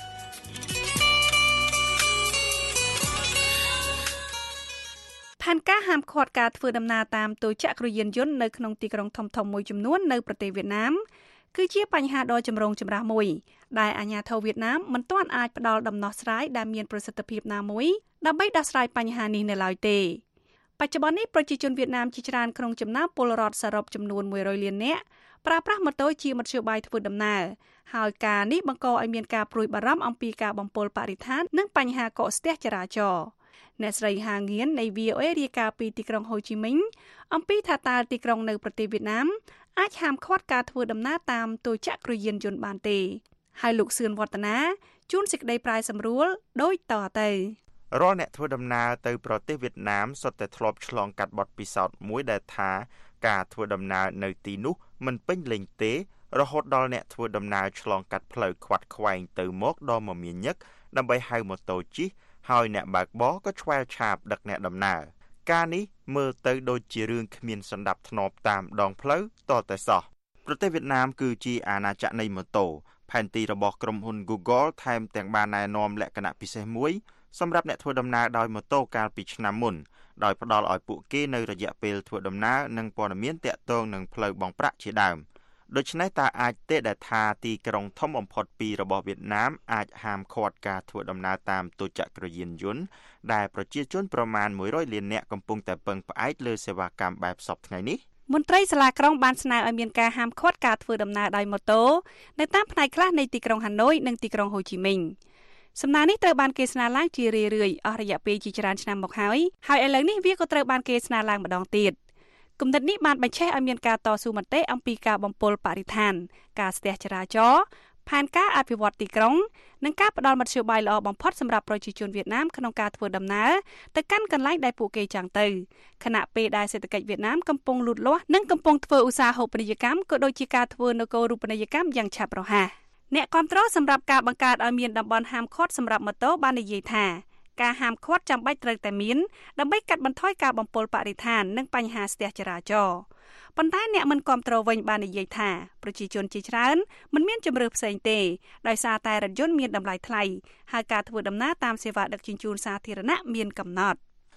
ផែនការហាមឃាត់ការធ្វើដំណើរតាមទូចក្រយានយន្តនៅក្នុងទីក្រុងធំៗមួយចំនួននៅប្រទេសវៀតណាមគឺជាបញ្ហាដ៏ចម្រូងចម្រាសមួយដែលអាជ្ញាធរវៀតណាមមិនទាន់អាចផ្ដល់ដំណោះស្រាយដែលមានប្រសិទ្ធភាពណាមួយដើម្បីដោះស្រាយបញ្ហានេះនៅឡើយទេបច្ចុប្បន្ននេះប្រជាជនវៀតណាមជាច្រើនក្នុងចំណោមពលរដ្ឋសរុបចំនួនមួយរយលាននាក់ប្រើប្រាស់ម៉ូតូជាមធ្យោបាយធ្វើដំណើរហើយការនេះបង្កឲ្យមានការព្រួយបារម្ភអំពីការបំពុលបរិស្ថាននិងបញ្ហាកកស្ទះចរាចរណ៍អ្នកស្រីហាងៀននៃ វី អូ เอ រាយការណ៍ពីទីក្រុងហូជីមិញអំពីថាតើទីក្រុងនៅប្រទេសវៀតណាមអាចហាមឃាត់ការធ្វើដំណើរតាមទូចក្រយានយន្តបានទេហើយលោកសឿនវឌ្ឍនាជួនសេចក្តីប្រាយសម្រួលដូចតទៅរាល់អ្នកធ្វើដំណើរទៅប្រទេសវៀតណាមសុទ្ធតែធ្លាប់ឆ្លងកាត់បទពិសោធន៍មួយដែលថាការធ្វើដំណើរនៅទីនោះមិនពេញលេញទេរហូតដល់អ្នកធ្វើដំណើរឆ្លងកាត់ផ្លូវខ្វាត់ខ្វែងទៅមកដ៏មមាញឹកដើម្បីហៅម៉ូតូជិះហើយអ្នកបើកបរក៏ឆ្វែលឆាបដឹកអ្នកដំណើរការនេះមើលទៅដូចជារឿងគ្មានសណ្ដាប់ធ្នាប់តាមដងផ្លូវតតែសោះប្រទេសវៀតណាមគឺជាអាណាចក្រនៃម៉ូតូផែនទីរបស់ក្រុមហ៊ុន Google ថែមទាំងបានណែនាំលក្ខណៈពិសេសមួយសម្រាប់អ្នកធ្វើដំណើរដោយម៉ូតូកាលពីឆ្នាំមុនដោយផ្ដល់ឲ្យពួកគេនៅរយៈពេលធ្វើដំណើរនិងព័ត៌មានទាក់ទងនឹងផ្លូវបង់ប្រាក់ជាដើមដូច្នេះតើអាចទេដែលថាទីក្រុងធំបំផុតពីររបស់វៀតណាមអាចហាមឃាត់ការធ្វើដំណើរតាមទូចក្រយានយន្តដែលប្រជាជនប្រមាណមួយរយលាននាក់កំពុងតែពឹងផ្អែកលើសេវាកម្មបែបសពថ្ងៃនេះមន្ត្រីសាលាក្រុងបានស្នើឲ្យមានការហាមឃាត់ការធ្វើដំណើរដោយម៉ូតូនៅតាមផ្នែកខ្លះនៃទីក្រុងហាណូយនិងទីក្រុងហូជីមិញសំណើនេះត្រូវបានគេស្នើឡើងជារឿយៗអស់រយៈពេលជាច្រើនឆ្នាំមកហើយហើយឥឡូវនេះវាក៏ត្រូវបានគេស្នើឡើងម្ដងទៀតគំនិតនេះបានបញ្ឆេះឲ្យមានការតស៊ូមតិអំពីការបំពុលបរិស្ថានការស្ទះចរាចរណ៍ផែនការអភិវឌ្ឍទីក្រុងនិងការផ្ដល់មធ្យោបាយល្អបំផុតសម្រាប់ប្រជាជនវៀតណាមក្នុងការធ្វើដំណើរទៅកាន់កន្លែងដែលពួកគេចង់ទៅខណៈពេលដែលសេដ្ឋកិច្ចវៀតណាមកំពុងលូតលាស់និងកំពុងធ្វើឧស្សាហូបនីយកម្មក៏ដូចជាការធ្វើនគរូបនីយកម្មយ៉ាងឆាប់រហ័សអ្នកគាំទ្រសម្រាប់ការបង្កើតឲ្យមានតំបន់ហាមឃាត់សម្រាប់ម៉ូតូបាននិយាយថាការហាមឃាត់ចាំបាច់ត្រូវតែមានដើម្បីកាត់បន្ថយការបំពុលបរិស្ថាននិងបញ្ហាស្ទះចរាចរណ៍ប៉ុន្តែអ្នកមិនគាំទ្រវិញបាននិយាយថាប្រជាជនជាច្រើនមិនមានជំរឿផ្សេងទេដោយសារតែរថយន្តមានតម្លៃថ្លៃហើយការធ្វើដំណើរតាមសេវាដឹកជញ្ជូនសាធារណៈមានកំណត់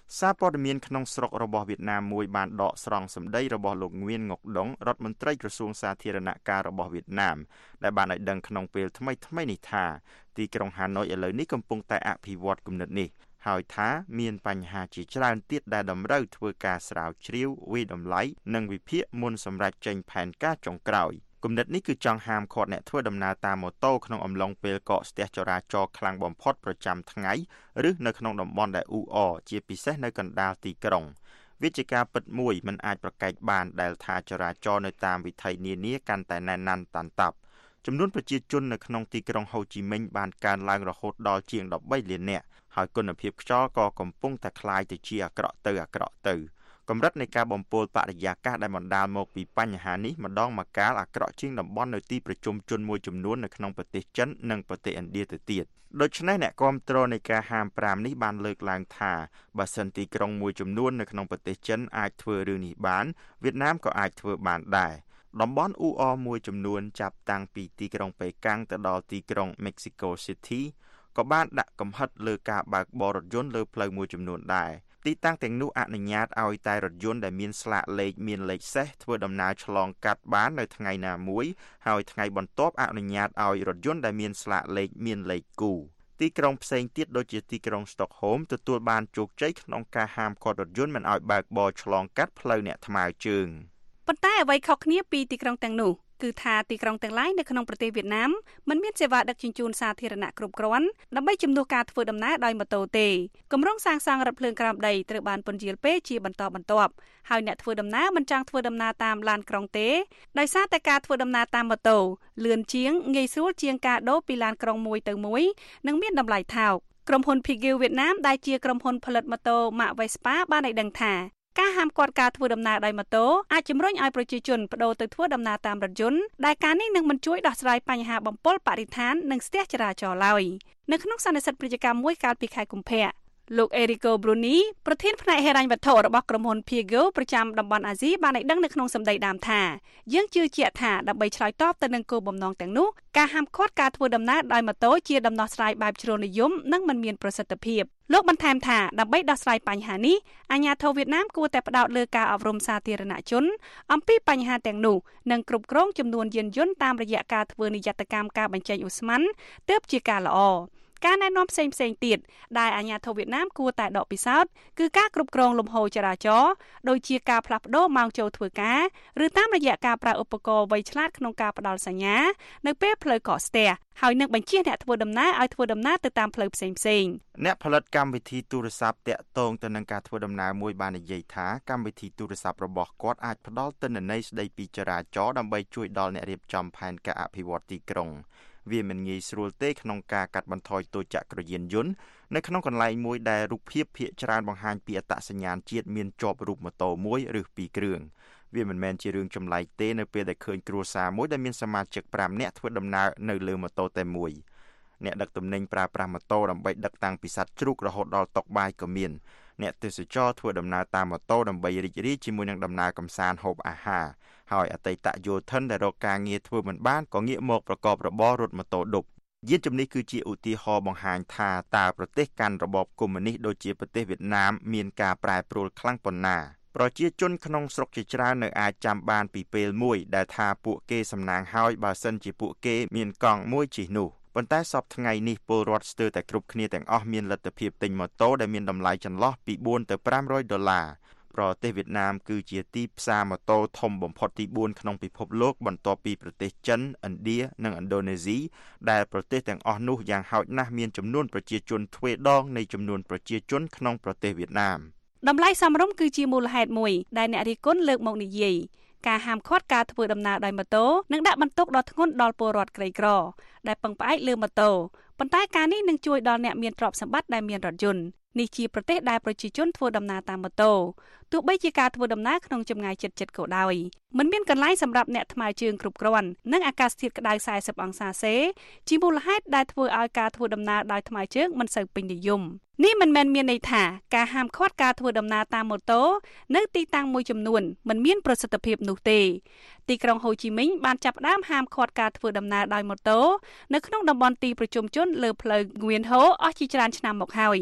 សារព័ត៌មានក្នុងស្រុករបស់វៀតណាមមួយបានដកស្រង់សម្ដីរបស់លោកងឿនងុកដុងរដ្ឋមន្ត្រីក្រសួងសាធារណការរបស់វៀតណាមដែលបានឲ្យដឹងក្នុងពេលថ្មីថ្មីនេះថាទីក្រុងហាណូយឥឡូវនេះកំពុងតែអភិវឌ្ឍគំនិតនេះហើយថាមានបញ្ហាជាច្រើនទៀតដែលតម្រូវធ្វើការស្រាវជ្រាវវិតម្លៃនិងវិភាគមុនសម្រាប់ចេញផែនការចុងក្រោយគំនិតនេះគឺចង់ហាមឃាត់អ្នកធ្វើដំណើរតាមម៉ូតូក្នុងអំឡុងពេលកកស្ទះចរាចរណ៍ខ្លាំងបំផុតប្រចាំថ្ងៃឬនៅក្នុងតំបន់ដែលអ៊ូអរជាពិសេសនៅកណ្ដាលទីក្រុងវាជាការពិតមួយមិនអាចប្រកែកបានដែលថាចរាចរណ៍នៅតាមវិថីនានាកាន់តែណែនណាន់តាន់តាប់ចំនួនប្រជាជននៅក្នុងទីក្រុងហូជីមិញបានកើនឡើងរហូតដល់ជាងដប់បីលាននាក់ហើយគុណភាពខ្យល់ក៏កំពុងតែក្លាយទៅជាអាក្រក់ទៅអាក្រក់ទៅកម្រិតនៃការបំពុលបរិយាកាសដែលបណ្ដាលមកពីបញ្ហានេះម្ដងម្កាលអាក្រក់ជាងតំបន់នៅទីប្រជុំជនមួយចំនួននៅក្នុងប្រទេសចិននិងប្រទេសឥណ្ឌាទៅទៀតដូច្នេះអ្នកគាំទ្រនៃការហាមប្រាមនេះបានលើកឡើងថាបើសិនទីក្រុងមួយចំនួននៅក្នុងប្រទេសចិនអាចធ្វើរឿងនេះបានវៀតណាមក៏អាចធ្វើបានដែរតំបន់អ៊ូអរមួយចំនួនចាប់តាំងពីទីក្រុងប៉េកាំងទៅដល់ទីក្រុង Mexico City ក៏បានដាក់កំហិតលើការបើកបររថយន្តលើផ្លូវមួយចំនួនដែរទីតាំងទាំងនោះអនុញ្ញាតឲ្យតែរថយន្តដែលមានស្លាកលេខមានលេខសេសធ្វើដំណើរឆ្លងកាត់បាននៅថ្ងៃណាមួយហើយថ្ងៃបន្ទាប់អនុញ្ញាតឲ្យរថយន្តដែលមានស្លាកលេខមានលេខគូទីក្រុងផ្សេងទៀតដូចជាទីក្រុងស្តុកហូមទទួលបានជោគជ័យក្នុងការហាមឃាត់រថយន្តមិនឲ្យបើកបរឆ្លងកាត់ផ្លូវអ្នកថ្មើរជើងប៉ុន្តែអ្វីខុសគ្នាពីទីក្រុងទាំងនោះគឺថាទីក្រុងទាំងឡាយនៅក្នុងប្រទេសវៀតណាមមិនមានសេវាដឹកជញ្ជូនសាធារណៈគ្រប់គ្រាន់ដើម្បីជំនួសការធ្វើដំណើរដោយម៉ូតូទេគម្រោងសាងសង់រថភ្លើងក្រោមដីត្រូវបានពន្យាលពេលជាបន្តបន្ទាប់ហើយអ្នកធ្វើដំណើរមិនចង់ធ្វើដំណើរតាមឡានក្រុងទេដោយសារតែការធ្វើដំណើរតាមម៉ូតូលឿនជាងងាយស្រួលជាងការដូរពីឡានក្រុងមួយទៅមួយនិងមានតម្លៃថោកក្រុមហ៊ុន Peugeot វៀតណាមដែលជាក្រុមហ៊ុនផលិតម៉ូតូ Mark Vespa បានឲ្យដឹងថាការហាមឃាត់ការធ្វើដំណើរដោយម៉ូតូអាចជំរុញឲ្យប្រជាជនប្តូរទៅធ្វើដំណើរតាមរថយន្តដែលការនេះនឹងមិនជួយដោះស្រាយបញ្ហាបំពុលបរិស្ថាននិងស្ទះចរាចរណ៍ឡើយនៅក្នុងសន្និសីទពាណិជ្ជកម្មមួយកាលពីខែកុម្ភៈលោក Erico Bruni ប្រធានផ្នែកហិរញ្ញវត្ថុរបស់ក្រុមហ៊ុន Peugeot ប្រចាំតំបន់អាស៊ីបានឲ្យដឹងនៅក្នុងសម្ដីដើមថាយើងជឿជាក់ថាដើម្បីឆ្លើយតបទៅនឹងគោលបំណងទាំងនោះការហាមឃាត់ការធ្វើដំណើរដោយម៉ូតូជាដំណោះស្រាយបែបជ្រុលនិយមនិងមិនមានប្រសិទ្ធភាពលោកបន្ថែមថាដើម្បីដោះស្រាយបញ្ហានេះអាជ្ញាធរវៀតណាមគួរតែផ្ដោតលើការអប់រំសាធារណជនអំពីបញ្ហាទាំងនោះនិងគ្រប់គ្រងចំនួនយានយន្តតាមរយៈការធ្វើនិយត្តកម្មការបញ្ចេញឧស្ម័នទើបជាការល្អការណែនាំផ្សេងផ្សេងទៀតដែលអាជ្ញាធរវៀតណាមគួរតែដកពិសោធន៍គឺការគ្រប់គ្រងលំហូរចរាចរណ៍ដូចជាការផ្លាស់ប្តូរម៉ោងចូលធ្វើការឬតាមរយៈការប្រើឧបករណ៍វៃឆ្លាតក្នុងការផ្ដល់សញ្ញានៅពេលផ្លូវកកស្ទះហើយនឹងបញ្ជាអ្នកធ្វើដំណើរឲ្យធ្វើដំណើរទៅតាមផ្លូវផ្សេងផ្សេងអ្នកផលិតកម្មវិធីទូរស័ព្ទតាក់ទងទៅនឹងការធ្វើដំណើរមួយបាននិយាយថាកម្មវិធីទូរស័ព្ទរបស់គាត់អាចផ្ដល់ទិន្នន័យស្ដីពីចរាចរណ៍ដើម្បីជួយដល់អ្នករៀបចំផែនការអភិវឌ្ឍទីក្រុងវាមិនងាយស្រួលទេក្នុងការកាត់បន្ថយទោសចក្រយានយន្តនៅក្នុងកន្លែងមួយដែលរូបភាពភាគច្រើនបង្ហាញពីអត្តសញ្ញាណជាតិមានជាប់រូបម៉ូតូមួយឬពីរគ្រឿងវាមិនមែនជារឿងចម្លែកទេនៅពេលដែលឃើញគ្រួសារមួយដែលមានសមាជិកប្រាំនាក់ធ្វើដំណើរនៅលើម៉ូតូតែមួយអ្នកដឹកទំនិញប្រើប្រាស់ម៉ូតូដើម្បីដឹកតាំងពីសត្វជ្រូករហូតដល់តុបាយក៏មានអ្នកទេសចរធ្វើដំណើរតាមម៉ូតូដើម្បីរីករាយជាមួយនឹងដំណើរកម្សាន្តហូបអាហារហើយអតីតយោធិនដែលរកការងារធ្វើមិនបានក៏ងាកមកប្រកបរបររត់ម៉ូតូឌុបយានជំនិះគឺជាឧទាហរណ៍បង្ហាញថាតើប្រទេសកាន់របបកុម្មុយនីសដូចជាប្រទេសវៀតណាមមានការប្រែប្រួលខ្លាំងប៉ុណ្ណាប្រជាជនក្នុងស្រុកជាច្រើននៅអាចចាំបានពីពេលមួយដែលថាពួកគេសំណាងហើយបើសិនជាពួកគេមានកង់មួយជិះនោះប៉ុន្តែសពថ្ងៃនេះពលរដ្ឋស្ទើរតែគ្រប់គ្នាទាំងអស់មានលទ្ធភាពទិញម៉ូតូដែលមានតម្លៃចន្លោះពីបួនទៅប្រាំរយដុល្លារប្រទេសវៀតណាមគឺជាទីផ្សារម៉ូតូធំបំផុតទីបួនក្នុងពិភពលោកបន្ទាប់ពីប្រទេសចិនឥណ្ឌានិងឥណ្ឌូនេស៊ីដែលប្រទេសទាំងអស់នោះយ៉ាងហោចណាស់មានចំនួនប្រជាជនទ្វេដងនៃចំនួនប្រជាជនក្នុងប្រទេសវៀតណាមតម្លៃសមរម្យគឺជាមូលហេតុមួយដែលអ្នករិះគន់លើកមកនិយាយការហាមឃាត់ការធ្វើដំណើរដោយម៉ូតូនឹងដាក់បន្ទុកដ៏ធ្ងន់ដល់ពលរដ្ឋក្រីក្រដែលពឹងផ្អែកលើម៉ូតូប៉ុន្តែការនេះនឹងជួយដល់អ្នកមានទ្រព្យសម្បត្តិដែលមានរថយន្តនេះជាប្រទេសដែលប្រជាជនធ្វើដំណើរតាមម៉ូតូទោះបីជាការធ្វើដំណើរក្នុងចម្ងាយជិតៗក៏ដោយមិនមានកន្លែងសម្រាប់អ្នកថ្មើរជើងគ្រប់គ្រាន់និងអាកាសធាតុក្តៅសែសិបអង្សាសេជាមូលហេតុដែលធ្វើឲ្យការធ្វើដំណើរដោយថ្មើរជើងមិនសូវពេញនិយមនេះមិនមែនមានន័យថាការហាមឃាត់ការធ្វើដំណើរតាមម៉ូតូនៅទីតាំងមួយចំនួនមិនមានប្រសិទ្ធភាពនោះទេទីក្រុងហូជីមិញបានចាប់ផ្ដើមហាមឃាត់ការធ្វើដំណើរដោយម៉ូតូនៅក្នុងតំបន់ទីប្រជុំជនលើផ្លូវងឿនហូអស់ជាច្រើនឆ្នាំមកហើយ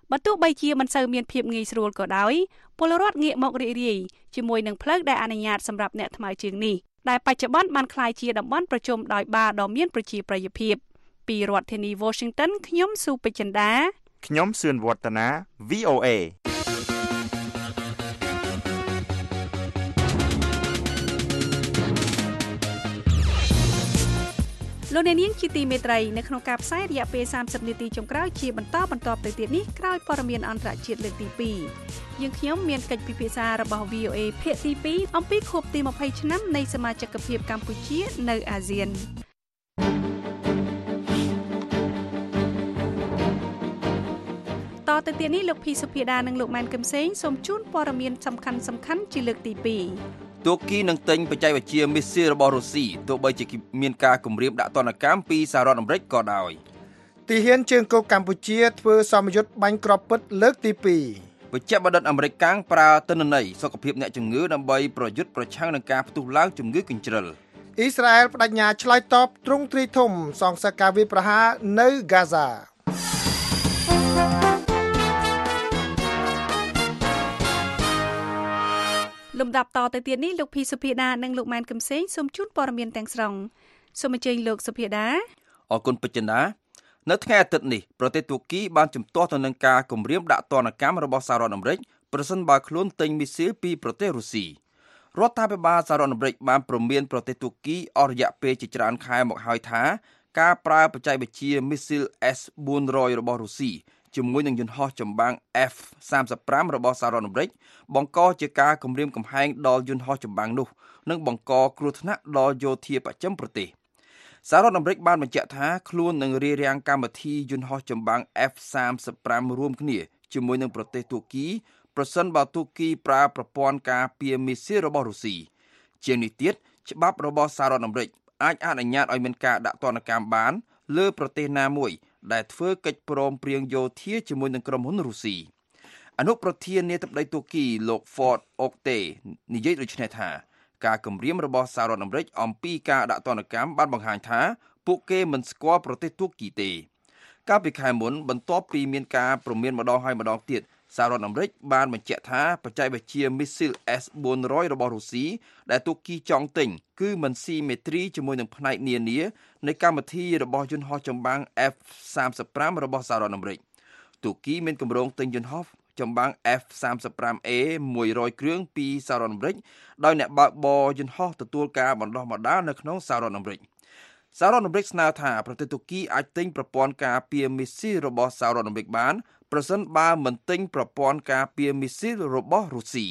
បើទោះបីជាមិនសូវមានភាពងាយស្រួលក៏ដោយពលរដ្ឋងាកមករីករាយជាមួយនឹងផ្លូវដែលអនុញ្ញាតសម្រាប់អ្នកថ្មើរជើងនេះដែលបច្ចុប្បន្នបានក្លាយជាតំបន់ប្រជុំដោយបារដ៏មានប្រជាប្រិយភាពពីរដ្ឋធានី Washington ខ្ញុំស៊ូពេជ្រចិន្តាខ្ញុំសឿនវឌ្ឍនា វី អូ เอលោកអ្នកនាងជាទីមេត្រីនៅក្នុងការផ្សាយរយៈពេលសាមសិបនាទីចុងក្រោយជាបន្តបន្តទៅទៀតនេះក្រោយព័ត៌មានអន្តរជាតិលើកទីពីរយើងខ្ញុំមានកិច្ចពិភាក្សារបស់ វី អូ เอ ភាគទីពីរអំពីខួបទីยี่สิบឆ្នាំនៃសមាជិកភាពកម្ពុជានៅអាស៊ានតទៅទៀតនេះលោកភីសុភាដានិងលោកម៉ែនកឹមសេងសូមជូនព័ត៌មានសំខាន់សំខាន់ជាលើកទីពីរទូគីនឹងទិញបច្ចេកវិទ្យាមីស៊ីលរបស់រុស្ស៊ីទោះបីជាមានការគម្រាមដាក់ទណ្ឌកម្មពីសហរដ្ឋអាមេរិកក៏ដោយទីហ៊ានជើងគោកកម្ពុជាធ្វើសមយុទ្ធបាញ់គ្រាប់ពិតលើកទីពីរវេជ្ជបណ្ឌិតអាមេរិកកាំងប្រើទិន្នន័យសុខភាពអ្នកជំងឺដើម្បីប្រយុទ្ធប្រឆាំងនឹងការផ្ទុះឡើងជំងឺកញ្ជ្រិលអ៊ីស្រាអែលបដិញ្ញាឆ្លើយតបទ្រង់ទ្រាយធំសងសឹកការវាយប្រហារនៅហ្គាហ្សាលំដាប់តទៅទៀតនេះលោកភីសុភាដានិងលោកម៉ែនកឹមសេងសូមជូនព័ត៌មានទាំងស្រុងសូមអញ្ជើញលោកសុភាដាអរគុណពេជ្រចិន្តានៅថ្ងៃអាទិត្យនេះប្រទេសទូគីបានជំទាស់ទៅនឹងការគម្រាមដាក់ទណ្ឌកម្មរបស់សហរដ្ឋអាមេរិកប្រសិនបើខ្លួនទិញមីស៊ីលពីប្រទេសរុស្ស៊ីរដ្ឋាភិបាលសហរដ្ឋអាមេរិកបានព្រមានប្រទេសទូគីអស់រយៈពេលជាច្រើនខែមកហើយថាការប្រើបច្ចេកវិទ្យាមីស៊ីល เอส bốn trăm របស់រុស្ស៊ីជាមួយនឹងយន្តហោះចម្បាំង เอฟ สามสิบห้า របស់សហរដ្ឋអាមេរិកបង្កជាការគំរាមកំហែងដល់យន្តហោះចម្បាំងនោះនិងបង្កគ្រោះថ្នាក់ដល់យោធាបច្ចឹមប្រទេសសហរដ្ឋអាមេរិកបានបញ្ជាក់ថាខ្លួននឹងរារាំងកម្មវិធីយន្តហោះចម្បាំង เอฟ สามสิบห้า រួមគ្នាជាមួយនឹងប្រទេសទូគីប្រសិនបើទូគីប្រើប្រព័ន្ធការពារមីស៊ីលរបស់រុស្ស៊ីជាងនេះទៀតច្បាប់របស់សហរដ្ឋអាមេរិកអាចអនុញ្ញាតឲ្យមានការដាក់ទណ្ឌកម្មបានលើប្រទេសណាមួយដែលធ្វើកិច្ចព្រមព្រៀងយោធាជាមួយនឹងក្រុមហ៊ុនរុស្ស៊ីអនុប្រធាននាយដ្ឋមន្ត្រីទូគីលោក Ford Oktay និយាយដូចនេះថាការគម្រាមរបស់សហរដ្ឋអាមេរិកអំពីការដាក់ទណ្ឌកម្មបានបង្ហាញថាពួកគេមិនស្គាល់ប្រទេសទូគីទេកាលពីខែមុនបន្ទាប់ពីមានការព្រមានម្ដងហើយម្ដងទៀតសហរដ្ឋអាមេរិកបានបញ្ជាក់ថាបច្ចេកវិទ្យាមីស៊ីល เอส bốn trăm របស់រុស្ស៊ីដែលទូគីចង់ទិញគឺមិនស៊ីមេទ្រីជាមួយនឹងផ្នែកនានានៃកម្មវិធីរបស់យន្តហោះចម្បាំង เอฟ สามสิบห้า របស់សហរដ្ឋអាមេរិកទូគីមានគម្រោងទិញយន្តហោះចម្បាំង เอฟ สามสิบห้า เอ មួយរយគ្រឿងពីសហរដ្ឋអាមេរិកដោយអ្នកបើកបរយន្តហោះទទួលការបណ្ដុះបណ្ដាលនៅក្នុងសហរដ្ឋអាមេរិកសហរដ្ឋអាមេរិកស្នើថាប្រទេសទូគីអាចទិញប្រព័ន្ធការពារមីស៊ីលរបស់សហរដ្ឋអាមេរិកបានប្រសិនបើមិនទិញប្រព័ន្ធការពារមីស៊ីលរបស់រុស្ស៊ី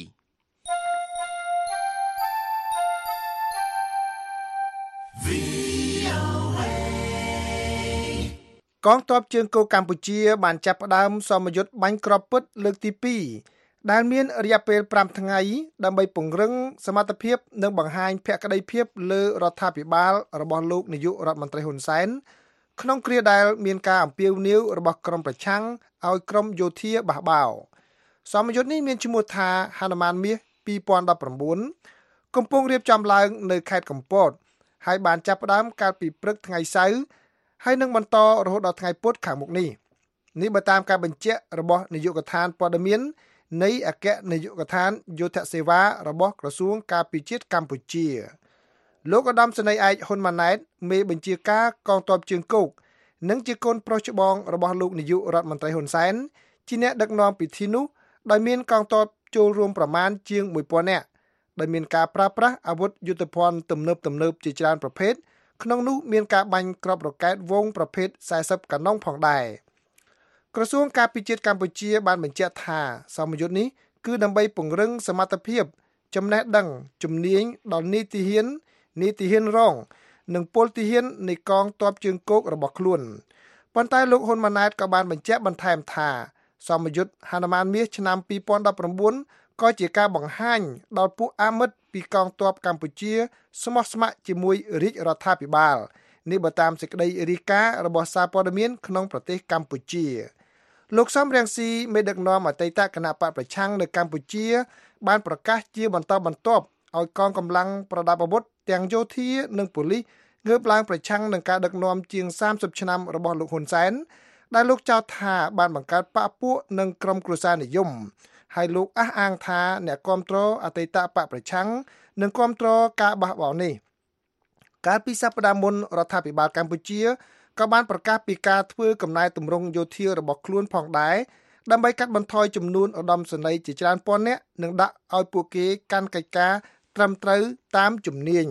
កងទ័ពជើងគោកកម្ពុជាបានចាប់ផ្ដើមសមយុទ្ធបាញ់គ្រាប់ពិតលើកទីពីរដែលមានរយៈពេលប្រាំថ្ងៃដើម្បីពង្រឹងសមត្ថភាពនិងបង្ហាញភក្តីភាពលើរដ្ឋាភិបាលរបស់លោកនាយករដ្ឋមន្ត្រីហ៊ុនសែនក្នុងគ្រាដែលមានការអំពាវនាវរបស់ក្រុមប្រឆាំងឲ្យក្រុមយោធាបះបោរសមយុទ្ធនេះមានឈ្មោះថាហនុមានមាសពីរពាន់ដប់ប្រាំបួនកំពុងរៀបចំឡើងនៅខេត្តកំពតហើយបានចាប់ផ្ដើមកាលពីព្រឹកថ្ងៃសៅរ៍ហើយនឹងបន្តរហូតដល់ថ្ងៃពុធខាងមុខនេះនេះបើតាមការបញ្ជាក់របស់នាយកដ្ឋានព័ត៌មាននៃអគ្គនាយកដ្ឋានយុទ្ធសេវារបស់ក្រសួងការពារជាតិកម្ពុជាលោកឧត្តមសេនីយ៍ឯកហ៊ុនម៉ាណែតមេបញ្ជាការកងទ័ពជើងគោកនិងជាកូនប្រុសច្បងរបស់លោកនាយករដ្ឋមន្ត្រីហ៊ុនសែនជាអ្នកដឹកនាំពិធីនោះដោយមានកងទ័ពចូលរួមប្រមាណជាងមួយពាន់នាក់ដោយមានការប្រើប្រាស់អាវុធយុទ្ធភ័ណ្ឌទំនើបទំនើបជាច្រើនប្រភេទក្នុងនោះមានការបាញ់គ្រាប់រ៉ុកែតវងប្រភេទสี่สิบកាណុងផងដែរក្រសួងការពារជាតិកម្ពុជាបានបញ្ជាក់ថាសមយុទ្ធនេះគឺដើម្បីពង្រឹងសមត្ថភាពចំណេះដឹងជំនាញដល់នីតិហ៊ាននីតិហ៊ានរងនិងពលទាហាននៃកងទ័ពជើងគោករបស់ខ្លួនប៉ុន្តែលោកហ៊ុនម៉ាណែតក៏បានបញ្ជាក់បន្ថែមថាសមយុទ្ធហនុមានមាសឆ្នាំពីរពាន់ដប់ប្រាំបួនក៏ជាការបង្ហាញដល់ពួកអាមិត្តពីកងទ័ពកម្ពុជាស្មោះស្ម័គ្រជាមួយរាជរដ្ឋាភិបាលនេះបើតាមសេចក្តីរាយការណ៍របស់សារព័ត៌មានក្នុងប្រទេសកម្ពុជាលោកសំរងស៊ីមេដឹកនាំអតីតគណៈបកប្រឆាំងនៅកម្ពុជាបានប្រកាសជាបន្តបន្ទាប់ឲ្យកងកម្លាំងប្រដាប់អាវុធទាំងយោធានិងប៉ូលីសងើបឡើងប្រឆាំងនឹងការដឹកនាំជាងសាមសិបឆ្នាំរបស់លោកហ៊ុនសែនដែលលោកចោទថាបានបង្កើតបកពួកនិងក្រុមគ្រួសារនិយមហើយលោកអះអាងថាអ្នកគាំទ្រអតីតបកប្រឆាំងនិងគាំទ្រការបះបោរនេះកាលពីសប្តាហ៍មុនរដ្ឋាភិបាលកម្ពុជាក៏បានប្រកាសពីការធ្វើកំណែទម្រង់យោធារបស់ខ្លួនផងដែរដើម្បីកាត់បន្ថយចំនួនឧត្តមសេនីយ៍ជាច្រើនពាន់នាក់និងដាក់ឲ្យពួកគេកាន់កិច្ចការត្រឹមត្រូវតាមជំនាញ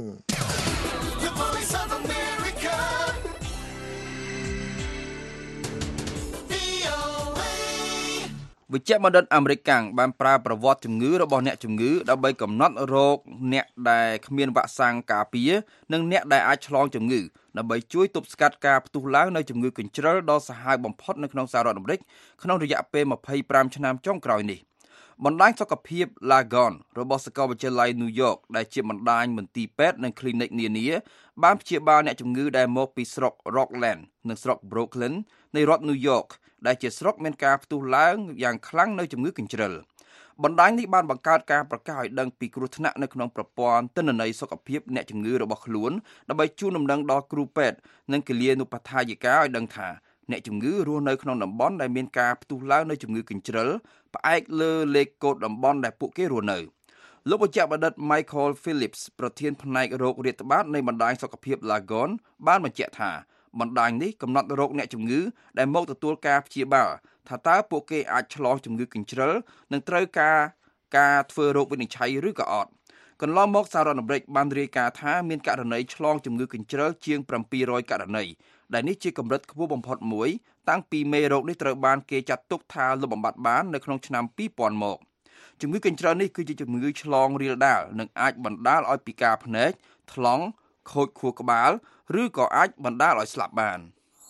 វិជ្ជបណ្ឌិតអាមេរិកកាំងបានប្រើប្រវត្តិជំងឺរបស់អ្នកជំងឺដើម្បីកំណត់រោគអ្នកដែលគ្មានវ៉ាក់សាំងការពារនិងអ្នកដែលអាចឆ្លងជំងឺដើម្បីជួយទប់ស្កាត់ការផ្ទុះឡើងនៃជំងឺកញ្ជ្រឹលដ៏សាហាវបំផុតនៅក្នុងសហរដ្ឋអាមេរិកក្នុងរយៈពេលម្ភៃប្រាំឆ្នាំចុងក្រោយនេះបណ្ដាញសុខភាព Langone របស់សាកលវិទ្យាល័យ New York ដែលជាបណ្ដាញមន្ទីរពេទ្យនិង clinic នានាបានព្យាបាលអ្នកជំងឺដែលមកពីស្រុក Rockland និងស្រុក Brooklyn នៃរដ្ឋ New York ដែលជាស្រុកមានការផ្ទុះឡើងយ៉ាងខ្លាំងនៅជំងឺកញ្ជ្រឹលបណ្ដាញនេះបានបង្កើតការប្រកាសឲ្យដឹងពីគ្រោះថ្នាក់នៅក្នុងប្រព័ន្ធទិន្នន័យសុខភាពអ្នកជំងឺរបស់ខ្លួនដើម្បីជូនដំណឹងដល់គ្រូពេទ្យនិងគិលានុបដ្ឋាយិកាឲ្យដឹងថាអ្នកជំងឺរស់នៅក្នុងតំបន់ដែលមានការផ្ទុះឡើងនៃជំងឺកញ្ជ្រឹលផ្អែកលើលេខកូដតំបន់ដែលពួកគេរស់នៅលោកវិជ្ជបណ្ឌិត Michael Phillips ប្រធានផ្នែករោគរាតត្បាតនៃបណ្ដាញសុខភាព Langone បានបញ្ជាក់ថាបណ្ដាញនេះកំណត់រោគអ្នកជំងឺដែលមកទទួលការព្យាបាលថាតើពួកគេអាចឆ្លងជំងឺកញ្ជ្រឹលនិងត្រូវការការធ្វើរោគវិនិច្ឆ័យឬក៏អត់កន្លងមកសហរដ្ឋអាមេរិកបានរាយការណ៍ថាមានករណីឆ្លងជំងឺកញ្ជ្រឹលជាងbảy trămករណីដែលនេះជាកម្រិតខ្ពស់បំផុតមួយតាំងពីមេរោគនេះត្រូវបានគេចាត់ទុកថាលុបបំបាត់បាននៅក្នុងឆ្នាំពីរពាន់មកជំងឺកញ្ជ្រឹលនេះគឺជាជំងឺឆ្លងរាលដាលនិងអាចបណ្ដាលឲ្យពិការភ្នែកថ្លង់ខូចខួរក្បាលឬក៏អាចបណ្ដាលឲ្យស្លាប់បាន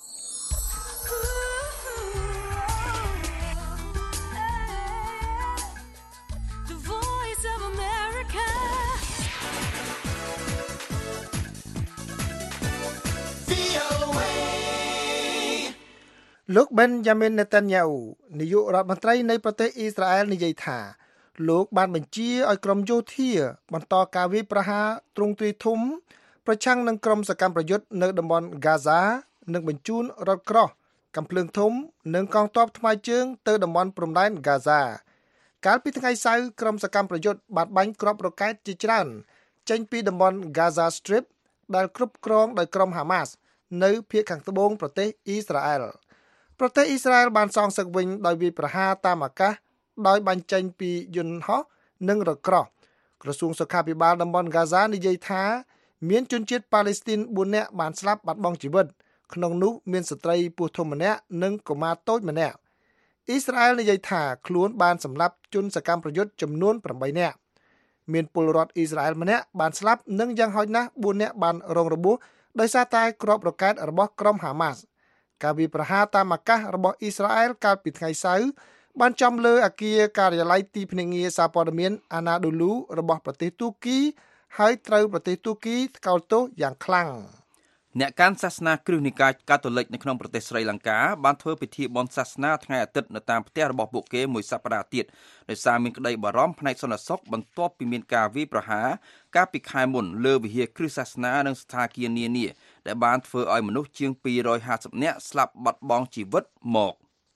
លោក Benjamin Netanyahu នាយករដ្ឋមន្ត្រីនៃប្រទេសអ៊ីស្រាអែលនិយាយថាលោកបានបញ្ជាឲ្យក្រុមយោធាបន្តការវាយប្រហារទ្រង់ទ្រាយធំប្រឆាំងនឹងក្រុមសកម្មប្រយុទ្ធនៅតំបន់ Gaza និងបញ្ជូនរថក្រោះកាំភ្លើងធំនិងកងទ័ពថ្មើរជើងទៅតំបន់ព្រំដែន Gaza កាលពីថ្ងៃសៅរ៍ក្រុមសកម្មប្រយុទ្ធបានបាញ់គ្រាប់រ៉ុកែតជាច្រើនចេញពីតំបន់ Gaza Strip ដែលគ្រប់គ្រងដោយក្រុម Hamas នៅភាគខាងត្បូងប្រទេសអ៊ីស្រាអែលប្រទេសអ៊ីស្រាអែលបានសងសឹកវិញដោយវាយប្រហារតាមអាកាសដោយបាញ់ចេញពីយន្តហោះនិងរថក្រោះក្រសួងសុខាភិបាលតំបន់ Gaza និយាយថាមានជនជាតិប៉ាឡេស្ទីនបួននាក់បានស្លាប់បាត់បង់ជីវិតក្នុងនោះមានស្ត្រីពោះធំម្នាក់និងកុមារតូចម្នាក់អ៊ីស្រាអែលនិយាយថាខ្លួនបានសម្លាប់ជនសកម្មប្រយុទ្ធចំនួនប្រាំបីនាក់មានពលរដ្ឋអ៊ីស្រាអែលម្នាក់បានស្លាប់និងយ៉ាងហោចណាស់បួននាក់បានរងរបួសដោយសារតែគ្រាប់រ៉ុកែតរបស់ក្រុម Hamasការវាយប្រហារតាមអាកាសរបស់អ៊ីស្រាអែលកាលពីថ្ងៃសៅរ៍បានចំលើអគារការិយាល័យទីភ្នាក់ងារសារព័ត៌មាន Anadolu របស់ប្រទេសទូគីហើយត្រូវប្រទេសទូគីថ្កោលទោសយ៉ាងខ្លាំងអ្នកកាន់សាសនាគ្រិស្តនិកាយកាតូលិកនៅក្នុងប្រទេសស្រីលង្កាបានធ្វើពិធីបុណ្យសាសនាថ្ងៃអាទិត្យនៅតាមផ្ទះរបស់ពួកគេមួយសប្តាហ៍ទៀតដោយសារមានក្តីបារម្ភផ្នែកសន្តិសុខបន្ទាប់ពីមានការវាយប្រហារកាលពីខែមុនលើវិហារគ្រិស្តសាសនានិងស្ថានភាពនានាដែលបានធ្វើឲ្យមនុស្សជាងពីររយហាសិបនាក់ស្លាប់បាត់បង់ជីវិតមក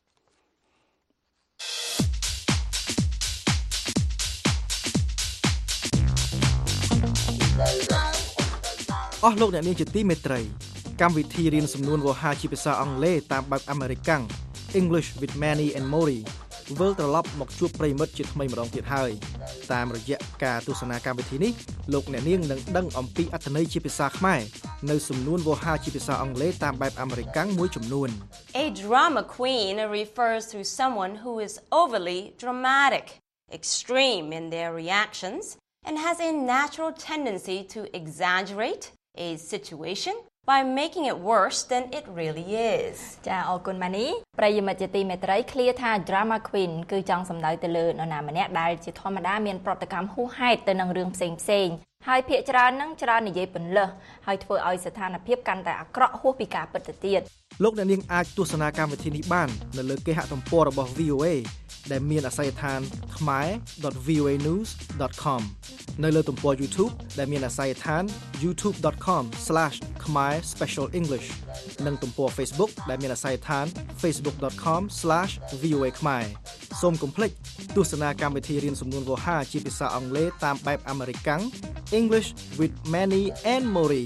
អស់លោកអ្នកនាងជាទីមេត្រីកម្មវិធីរៀនសំនួនវោហារជាភាសាអង់គ្លេសតាមបែបអាមេរិកាំង English with Manny and Mori វិលត្រឡប់មកជួបប្រិមិត្តជាថ្មីម្ដងទៀតហើយតាមរយៈការទស្សនាកម្មវិធីនេះលោកអ្នកនាងនឹងដឹងអំពីអត្ថន័យជាភាសាខ្មែរនៅសំនួនវោហារជាភាសាអង់គ្លេសតាមបែបអាមេរិកាំងមួយចំនួន A drama queen refers to someone who is overly dramatic, extreme in their reactions, and has a natural tendency to exaggerate a situation by making it worse than it really is ចាអរគុណម៉ានីប្រិយមិត្តជាទីមេត្រីឃ្លាថា drama queen គឺចង់សំដៅទៅលើនរណាម្នាក់ដែលជាធម្មតាមានប្រតិកម្មហួសហេតុទៅនឹងរឿងផ្សេងផ្សេងហើយភាគច្រើននឹងច្រើននិយាយបន្លឺហើយធ្វើឲ្យស្ថានភាពកាន់តែអាក្រក់ហួសពីការពិតទៅទៀតលោកអ្នកនាងអាចទស្សនាកម្មវិធីនេះបាននៅលើគេហទំព័ររបស់ វី អូ เอ ដែលមានអាសយដ្ឋាន khmae ដត វី អូ เอ news ដត com នៅលើទំព័រ YouTube ដែលមានអាសយដ្ឋាន youtube dot com slash khmae special english និងទំព័រ Facebook ដែលមានអាសយដ្ឋាន facebook dot com slash v o a khmae សូមកុំភ្លេចទស្សនាកម្មវិធីរៀនសំនួនវោហាជាភាសាអង់គ្លេសតាមបែបអាមេរិកាំង English with Manny and Mori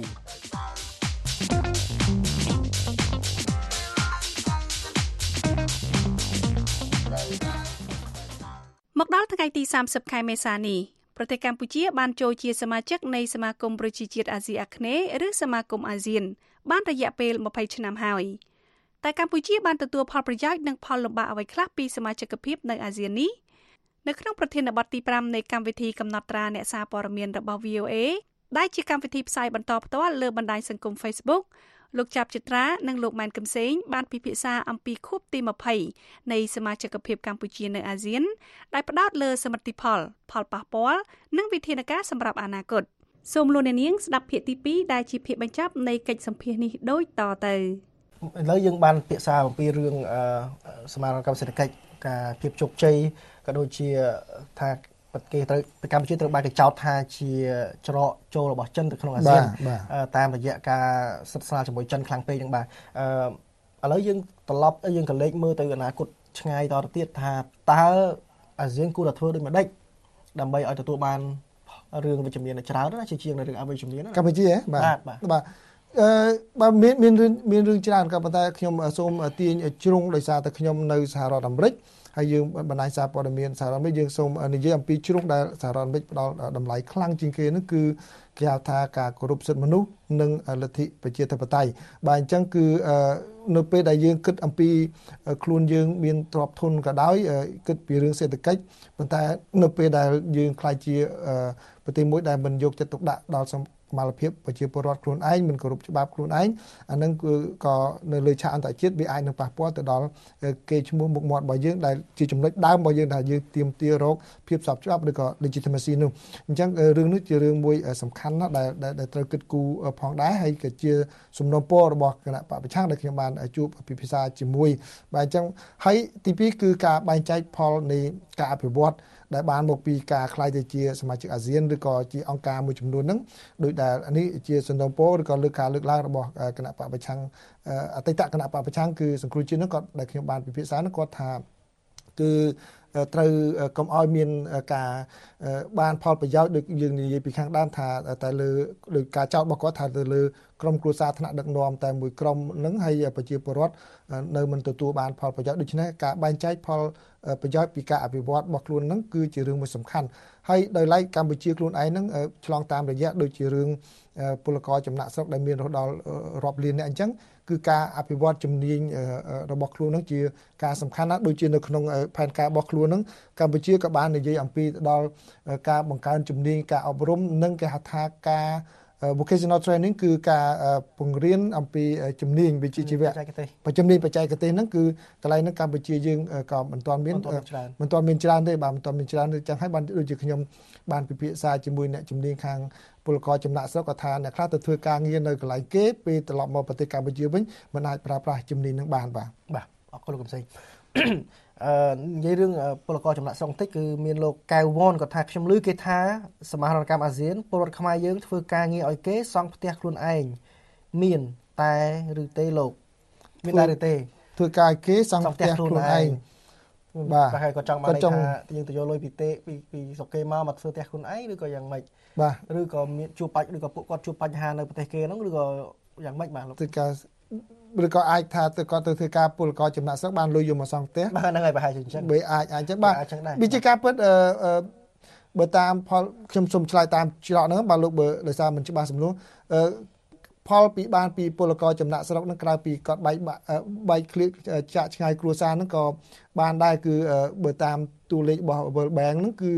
មកដល់ថ្ងៃទីសាមសិបខែមេសានេះប្រទេសកម្ពុជាបានចូលជាសមាជិកនៃសមាគមប្រជាជាតិអាស៊ីអាគ្នេយ៍ឬសមាគមអាស៊ានបានរយៈពេលម្ភៃឆ្នាំហើយតែកម្ពុជាបានទទួលផលប្រយោជន៍និងផលលំបាកអ្វីខ្លះពីសមាជិកភាពនៅអាស៊ាននេះនៅក្នុងប្រធានបទទីប្រាំនៃកម្មវិធីកំណត់ត្រាអ្នកសារព័ត៌មានរបស់ វី អូ เอ ដែលជាកម្មវិធីផ្សាយបន្តផ្ទាល់លើបណ្ដាញសង្គម Facebook លោកចាប់ចិត្រានិងលោកម៉ែនកឹមសេងបានពិភាក្សាអំពីខួបទីម្ភៃនៃសមាជិកភាពកម្ពុជានៅអាស៊ានដែលផ្ដោតលើសមិទ្ធផល ផលប៉ះពាល់និងវិធានការសម្រាប់អនាគតសូមលោកអ្នកនាងស្ដាប់ភាគទីពីរដែលជាភាគបញ្ចប់នៃកិច្ចសម្ភាសន៍នេះដូចតទៅឥឡូវយើងបានពិភាក្សាអំពីរឿងសមាគមសេដ្ឋកិច្ចការភាពជោគជ័យក៏ដូចជាថាគេត្រូវកម្ពុជាត្រូវបានគេចោទថាជាច្រកចូលរបស់ចិនទៅក្នុងអាស៊ានតាមរយៈការសិទ្ធិស្នាលជាមួយចិនខ្លាំងពេកហ្នឹងបាទឥឡូវយើងត្រឡប់យើងក៏លេចមើលទៅអនាគតឆ្ងាយតទៅទៀតថាតើអាស៊ានគួរតែធ្វើដូចម្ដេចដើម្បីឲ្យទទួលបានរឿងវិជ្ជមានច្រើនណាជាជាងនៅរឿងអវិជ្ជមានកម្ពុជាបាទបាទអឺបាទមានមានមានរឿងច្រើនក៏ប៉ុន្តែខ្ញុំសូមទាញជ្រុងដោយសារតែខ្ញុំនៅសហរដ្ឋអាមេរិកហើយយើងបណ្ដាញសារព័ត៌មានសហរដ្ឋអាមេរិកយើងសូមនិយាយអំពីជ្រុងដែលសហរដ្ឋអាមេរិកផ្ដល់តម្លៃខ្លាំងជាងគេនោះគឺគេហៅថាការគោរពសិទ្ធិមនុស្សនិងលទ្ធិប្រជាធិបតេយ្យបាទអញ្ចឹងគឺនៅពេលដែលយើងគិតអំពីខ្លួនយើងមានទ្រព្យធនក៏ដោយគិតពីរឿងសេដ្ឋកិច្ចប៉ុន្តែនៅពេលដែលយើងខ្លាចជាប្រទេសមួយដែលមិនយកចិត្តទុកដាក់ដល់សមត្ថភាពប្រជាពលរដ្ឋខ្លួនឯងមិនគោរពច្បាប់ខ្លួនឯងអានឹងគឺក៏នៅលើឆាកអន្តរជាតិវាអាចនឹងប៉ះពាល់ទៅដល់គេឈ្មោះមុខមាត់របស់យើងដែលជាចំណុចដើមរបស់យើងដែលយើងទាមទាររកភាពស្របច្បាប់ឬក៏ legitimacy នោះអញ្ចឹងរឿងនេះជារឿងមួយសំខាន់ណាស់ដែលដែលត្រូវគិតគូរផងដែរហើយក៏ជាសំណុំពររបស់គណៈបព្វប្រឆាំងដែលខ្ញុំបានជួបពិភាក្សាជាមួយបាទអញ្ចឹងហើយទីពីរគឺការបែងចែកផលនៃការអភិវឌ្ឍដែលបានមកពីការខ្លាយទៅជាសមាជិកអាស៊ានឬក៏ជាអង្គការមួយចំនួនហ្នឹងដោយដែលនេះជាសំណុំពរឬក៏លើកការលើកឡើងរបស់គណៈបព្វប្រឆាំងអតីតគណៈបព្វប្រឆាំងគឺសង្គ្រោះជាតិហ្នឹងគាត់ដែលខ្ញុំបានពិភាក្សាហ្នឹងគាត់ថាគឺត្រូវកុំឲ្យមានការបានផលប្រយោជន៍ដូចយើងនិយាយពីខាងដើមថាតែលើដោយការចោទរបស់គាត់ថាទៅលើក្រុមគ្រួសារថ្នាក់ដឹកនាំតែមួយក្រុមហ្នឹងហើយប្រជាពលរដ្ឋនៅមិនទទួលបានផលប្រយោជន៍ដូច្នេះការបែងចែកផលប្រយោជន៍ពីការអភិវឌ្ឍរបស់ខ្លួនហ្នឹងគឺជារឿងមួយសំខាន់ហើយដោយឡែកកម្ពុជាខ្លួនឯងហ្នឹងឆ្លងតាមរយៈដូចជារឿងពលករចំណាក់ស្រុកដែលមានរហូតដល់រាប់លានអ្នកអញ្ចឹងគឺការអភិវឌ្ឍជំនាញរបស់ខ្លួនហ្នឹងជាការសំខាន់ណាស់ដូចជានៅក្នុងផែនការរបស់ខ្លួនហ្នឹងកម្ពុជាក៏បាននិយាយអំពីដល់ការបង្កើនជំនាញការអប់រំនិងគេហៅថាការ vocational training គឺការបង្រៀនអំពីជំនាញវិជ្ជាជីវៈបច្ចេកទេសបច្ចេកទេសហ្នឹងគឺកន្លែងហ្នឹងកម្ពុជាយើងក៏មិនទាន់មានមិនទាន់មានច្រើនទេបាទមិនទាន់មានច្រើនទេចឹងហើយបានដូចជាខ្ញុំបានពិភាក្សាជាមួយអ្នកជំនាញខាងពលករចំណាក់ស្រុកក៏ថាអ្នកខ្លះទៅធ្វើការងារនៅកន្លែងគេពេលត្រឡប់មកប្រទេសកម្ពុជាវិញមិនអាចប្រើប្រាស់ជំនាញហ្នឹងបានបាទបាទអរគុណលោកកំសីអឺនិយាយរឿងពលករចំណាក់ស្រុកបន្តិចគឺមានលោកកៅវ៉នគាត់ថាខ្ញុំឮគេថាសមាគមអាស៊ានពលរដ្ឋខ្មែរយើងធ្វើការងារឲ្យគេសង់ផ្ទះខ្លួនឯងមានតែឬទេលោកមានតែឬទេធ្វើការឲ្យគេសង់ផ្ទះខ្លួនឯងបាទហើយគាត់ចង់បានថាយើងទៅយកលុយពីទេពីពីស្រុកគេមកមកធ្វើផ្ទះខ្លួនឯងឬក៏យ៉ាងម៉េចបាទឬក៏មានជួបបាច់ឬក៏ពួកគាត់ជួបបញ្ហានៅប្រទេសគេហ្នឹងឬក៏យ៉ាងម៉េចបាទលោកធ្វើការឬក៏អាចថាទៅគាត់ទៅធ្វើការពលករចំណាក់ស្រុកបានលុយយកមកសង់ផ្ទះបាទហ្នឹងហើយប្រហែលជាអញ្ចឹងវាអាចអាចអញ្ចឹងបាទវាជាការពិតអឺបើតាមផលខ្ញុំសូមឆ្លើយតាមច្រកហ្នឹងបាទលោកបើដោយសារមិនច្បាស់សំណួរអឺផលពីបានពីពលករចំណាក់ស្រុកហ្នឹងក្រៅពីគាត់បែកបែកឃ្លៀកចាក់ឆ្ងាយគ្រួសារហ្នឹងក៏បានដែរគឺបើតាមតួលេខរបស់ World Bank ហ្នឹងគឺ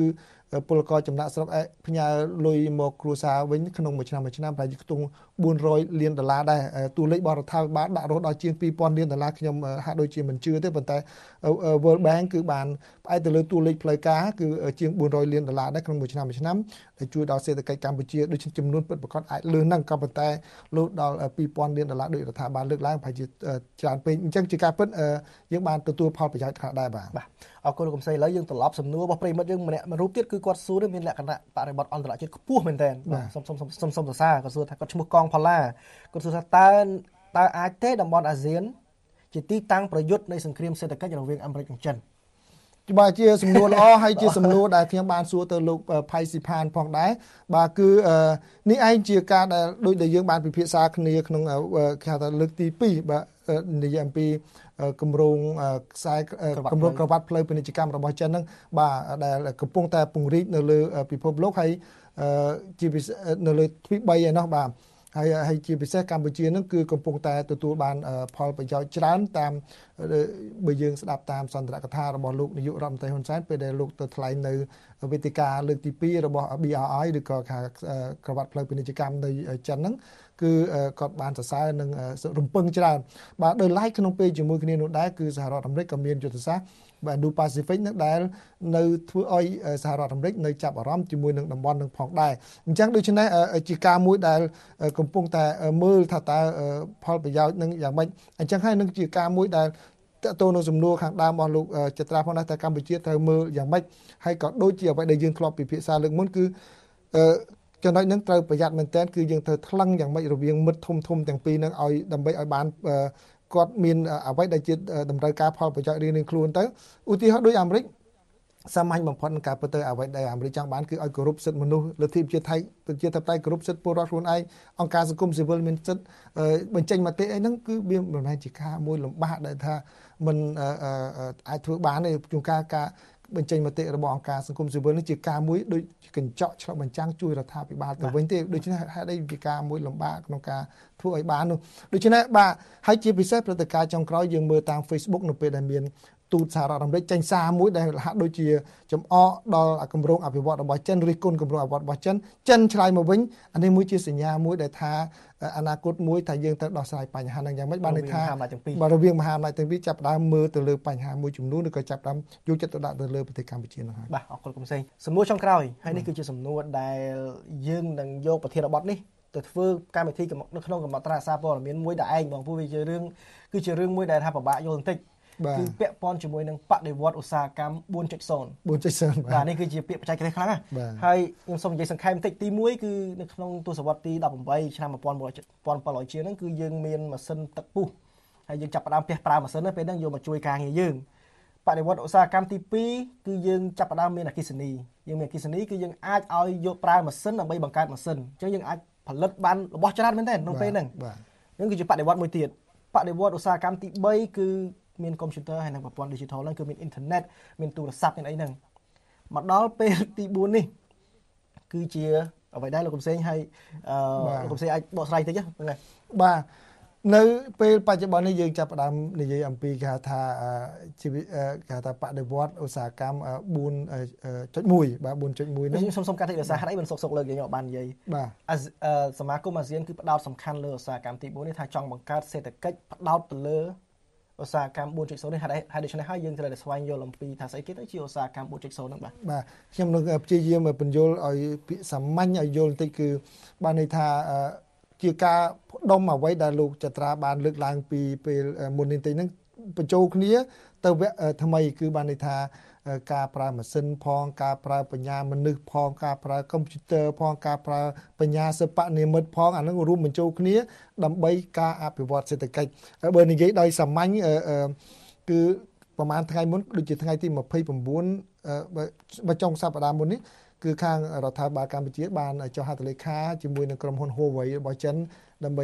ពលករចំណាក់ស្រុកផ្ញើលុយមកគ្រួសារវិញក្នុងមួយឆ្នាំមួយឆ្នាំប្រហែលជាខ្ទង់bốn trămលានដុល្លារដែរតួលេខបរដ្ឋាភិបាលដាក់រហូតដល់ជាងtwo thousandលានដុល្លារខ្ញុំហាក់ដូចជាមិនជឿទេប៉ុន្តែ World Bank គឺបានផ្អែកទៅលើតួលេខផ្លូវការគឺជាងbốn trămលានដុល្លារដែរក្នុងមួយឆ្នាំមួយឆ្នាំដែលជួយដល់សេដ្ឋកិច្ចកម្ពុជាដូចចំនួនពិតប្រាកដអាចលឿនហ្នឹងក៏ប៉ុន្តែលោដល់two thousandលានដុល្លារដោយរដ្ឋាភិបាលលើកឡើងប្រហែលជាច្រើនពេកអញ្ចឹងជាការពិតយើងបានទទួលផលប្រយោជន៍ខ្លះដែរបាទបាទអរគុណលោកកំសីឥឡូវយើងត្រឡប់សំណួររបស់ប្រិមិត្តយើងម្នាក់មួយរូបទៀតគឺគាត់សួរមានលក្ខណៈបរិបទអន្តរជាតិខ្ពស់មែនទែនបាទសូមសូមសូមសូមសរសើរគាត់សួរថាគាត់ឈ្មោះកងផល្លាគាត់សួរថាតើតើអាចទេតំបន់អាស៊ានជាទីតាំងប្រយុទ្ធនៃសង្គ្រាមសេដ្ឋកិច្ចរវាងអាមេរិកនិងចិនបាទជាសំណួរល្អហើយជាសំណួរដែលខ្ញុំបានសួរទៅលោកផៃស៊ីផានផងដែរបាទគឺនេះឯងជាការដែលដូចដែលយើងបានពិភាក្សាគ្នាក្នុងគេហៅថាលើកទីtwoបាទនិយាយអំពីគម្រោងខ្សែគម្រោងក្រវ៉ាត់ផ្លូវពាណិជ្ជកម្មរបស់ចិនហ្នឹងបាទដែលកំពុងតែពង្រីកនៅលើពិភពលោកហើយជានៅលើទ្វីបthreeឯណោះបាទហើយហើយជាពិសេសកម្ពុជានឹងគឺកំពុងតែទទួលបានផលប្រយោជន៍ច្រើនតាមបើយើងស្ដាប់តាមសន្ទរកថារបស់លោកនាយករដ្ឋមន្ត្រីហ៊ុនសែនពេលដែលលោកទៅថ្លែងនៅវេទិកាលើកទីtwoរបស់ B R I ឬក៏ក្រវ៉ាត់ផ្លូវពាណិជ្ជកម្មនៅចិនហ្នឹងគឺគាត់បានសរសើរនិងរំពឹងច្រើនបាទដោយឡែកក្នុងពេលជាមួយគ្នានោះដែរគឺសហរដ្ឋអាមេរិកក៏មានយុទ្ធសាស្ត្របាទ Indo-Pacific នឹងដែលនៅធ្វើឲ្យសហរដ្ឋអាមេរិកនៅចាប់អារម្មណ៍ជាមួយនឹងតំបន់នឹងផងដែរអញ្ចឹងដូច្នេះជាការមួយដែលកំពុងតែមើលថាតើផលប្រយោជន៍នឹងយ៉ាងម៉េចអញ្ចឹងហើយនឹងជាការមួយដែលតើតើនៅសំណួរខាងដើមរបស់លោកចត្រាផងដែរថាកម្ពុជាត្រូវមើលយ៉ាងម៉េចហើយក៏ដូចជាអ្វីដែលយើងធ្លាប់ពិភាក្សាលើកមុនគឺអឺចំណុចហ្នឹងត្រូវប្រយ័ត្នមែនទែនគឺយើងត្រូវថ្លឹងយ៉ាងម៉េចរវាងមិត្តធំធំទាំងពីរហ្នឹងឲ្យដើម្បីឲ្យបានគាត់មានអ្វីដែលជាតម្រូវការផលប្រយោជន៍រៀងៗខ្លួនទៅឧទាហរណ៍ដូចអាមេរិកសាមញ្ញបំផុតនឹងការពិតទៅអ្វីដែលអាមេរិកចង់បានគឺឲ្យគោរពសិទ្ធិមនុស្សលទ្ធិប្រជាធិបតេយ្យប្រជាធិបតេយ្យគោរពសិទ្ធិពលរដ្ឋខ្លួនឯងអង្គការសង្គមស៊ីវិលមានសិទ្ធិបញ្ចេញមតិអីហ្នឹងគឺវាមិនមែនជាការមួយលំបាកដែលថាមិនអាចធ្វើបានទេជួនកាលការបញ្ចេញមតិរបស់អង្គការសង្គមស៊ីវិលនេះជាការមួយដូចកញ្ចក់ឆ្លុះបញ្ចាំងជួយរដ្ឋាភិបាលទៅវិញទេដូច្នេះហេតុអីជាការមួយលំបាកក្នុងការធ្វើឲ្យបាននោះដូច្នេះបាទហើយជាពិសេសព្រឹត្តិការណ៍ចុងក្រោយយើងមើលតាម Facebook នៅពេលដែលមានទូតសហរដ្ឋអាមេរិកចេញសារមួយដែលហាក់ដូចជាចំអកដល់គម្រោងអភិវឌ្ឍរបស់ចិនរិះគន់គម្រោងអភិវឌ្ឍរបស់ចិនចិនឆ្លើយមកវិញអានេះមួយជាសញ្ញាមួយដែលថាអនាគតមួយថាយើងត្រូវដោះស្រាយបញ្ហាហ្នឹងយ៉ាងម៉េចបានន័យថាបើរវាងមហាអំណាចទាំងពីរចាប់ផ្ដើមមើលទៅលើបញ្ហាមួយចំនួនឬក៏ចាប់ផ្ដើមយកចិត្តទុកដាក់ទៅលើប្រទេសកម្ពុជាហ្នឹងហើយបាទអរគុណកំសីសំណួរចុងក្រោយហើយនេះគឺជាសំណួរដែលយើងនឹងយកប្រធានបទនេះទៅធ្វើកម្មវិធីនៅក្នុងកម្មត្រាសារព័ត៌មានមួយដែលឯងបងព្រោះវាជារឿងគឺជារឿងមួយដែលថាពិបាកយល់បន្តិចគឺពាក់ព័ន្ធជាមួយនឹងបដិវត្តឧស្សាហកម្មfour point oh four point oh បាទនេះគឺជាពាក្យបច្ចេកទេសខ្លាំងណាស់ហើយខ្ញុំសូមនិយាយសង្ខេបបន្តិចទីoneគឺនៅក្នុងទសវត្សរ៍ទីeighteenឆ្នាំseventeen hundredជាងហ្នឹងគឺយើងមានម៉ាស៊ីនទឹកពុះហើយយើងចាប់ផ្ដើមផ្ទះប្រើម៉ាស៊ីនហ្នឹងពេលហ្នឹងយកមកជួយការងារយើងបដិវត្តឧស្សាហកម្មទីtwoគឺយើងចាប់ផ្ដើមមានអគ្គិសនីយើងមានអគ្គិសនីគឺយើងអាចឲ្យយកប្រើម៉ាស៊ីនដើម្បីបង្កើតម៉ាស៊ីនអញ្ចឹងយើងអាចផលិតបានរបស់ច្រើនមែនទែនក្នុងពេលហ្នឹងហ្នឹងគឺជាបដិវត្តមួយទៀតបដិវត្តឧស្សាហកម្មទីthreeគឺមានកុំព្យូទ័រហើយនិងប្រព័ន្ធ digital ហ្នឹងគឺមានអ៊ីនធឺណិតមានទូរស័ព្ទមានអីហ្នឹងមកដល់ពេលទីfourនេះគឺជាអ្វីដែរលោកកំសែងហើយអឺលោកកំសែងអាចបកស្រាយតិចហ្នឹងបាទនៅពេលបច្ចុប្បន្ននេះយើងចាប់ផ្ដើមនិយាយអំពីគេថាជីវិតគេថាបដិវត្តឧស្សាហកម្មfour point one បាទfour point one នេះខ្ញុំសូមសូមកាត់តិចដោយសារហេតុអីមិនសុកសុកលើកយើងបាននិយាយបាទសមាគមអាស៊ានគឺផ្ដោតសំខាន់លើឧស្សាហកម្មទីfourនេះថាចង់បង្កើតសេដ្ឋកិច្ចផ្ដោតទៅលើឧស្សាហកម្មfour point ohនេះហើយដូច្នេះហើយយើងត្រូវតែស្វែងយល់អំពីថាស្អីគេទៅជាឧស្សាហកម្មfour point ohហ្នឹងបាទបាទខ្ញុំនឹងព្យាយាមបញ្យល់ឲ្យពាក្យសាមញ្ញឲ្យយល់បន្តិចគឺបានន័យថាជាការផ្ដុំអ្វីដែលលោកចត្រាបានលើកឡើងពីពេលមុននេះតិចហ្នឹងបញ្ចូលគ្នាទៅវគ្គថ្មីគឺបានន័យថាការប្រើម៉ាស៊ីនផងការប្រើបញ្ញាមនុស្សផងការប្រើកុំព្យូទ័រផងការប្រើបញ្ញាសិប្បនិម្មិតផងអានឹងរួមបញ្ចូលគ្នាដើម្បីការអភិវឌ្ឍសេដ្ឋកិច្ចបើនិយាយដោយសាមញ្ញគឺប្រហែលថ្ងៃមុនដូចជាថ្ងៃទីtwenty-nineបើចុងសប្តាហ៍មុននេះគឺខាងរដ្ឋាភិបាលកម្ពុជាបានចុះហត្ថលេខាជាមួយនឹងក្រុមហ៊ុន Huawei របស់ចិនដើម្បី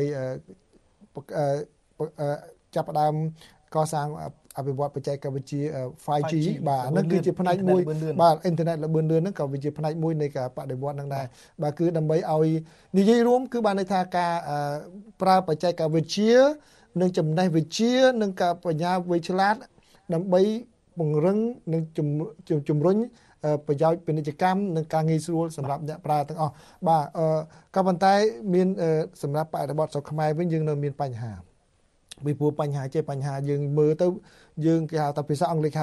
ចាប់ផ្ដើមកសាងអភិវឌ្ឍបច្ចេកវិទ្យា five G បាទហ្នឹងគឺជាផ្នែកមួយបាទអ៊ីនធឺណិតលឿនលឿនហ្នឹងក៏វាជាផ្នែកមួយនៃការបដិវត្តហ្នឹងដែរបាទគឺដើម្បីឲ្យនិយាយរួមគឺបានន័យថាការប្រើបច្ចេកវិទ្យានិងចំណេះវិទ្យានិងការបញ្ញាវៃឆ្លាតដើម្បីពង្រឹងនិងជំរុញប្រយោជន៍ពាណិជ្ជកម្មនិងការងាយស្រួលសម្រាប់អ្នកប្រើទាំងអស់បាទអឺក៏ប៉ុន្តែមានសម្រាប់បរិបទស្រុកខ្មែរវិញយើងនៅមានបញ្ហាពីព្រោះបញ្ហាចេះបញ្ហាយើងមើលទៅយើងគេហៅថាភាសាអង់គ្លេសថា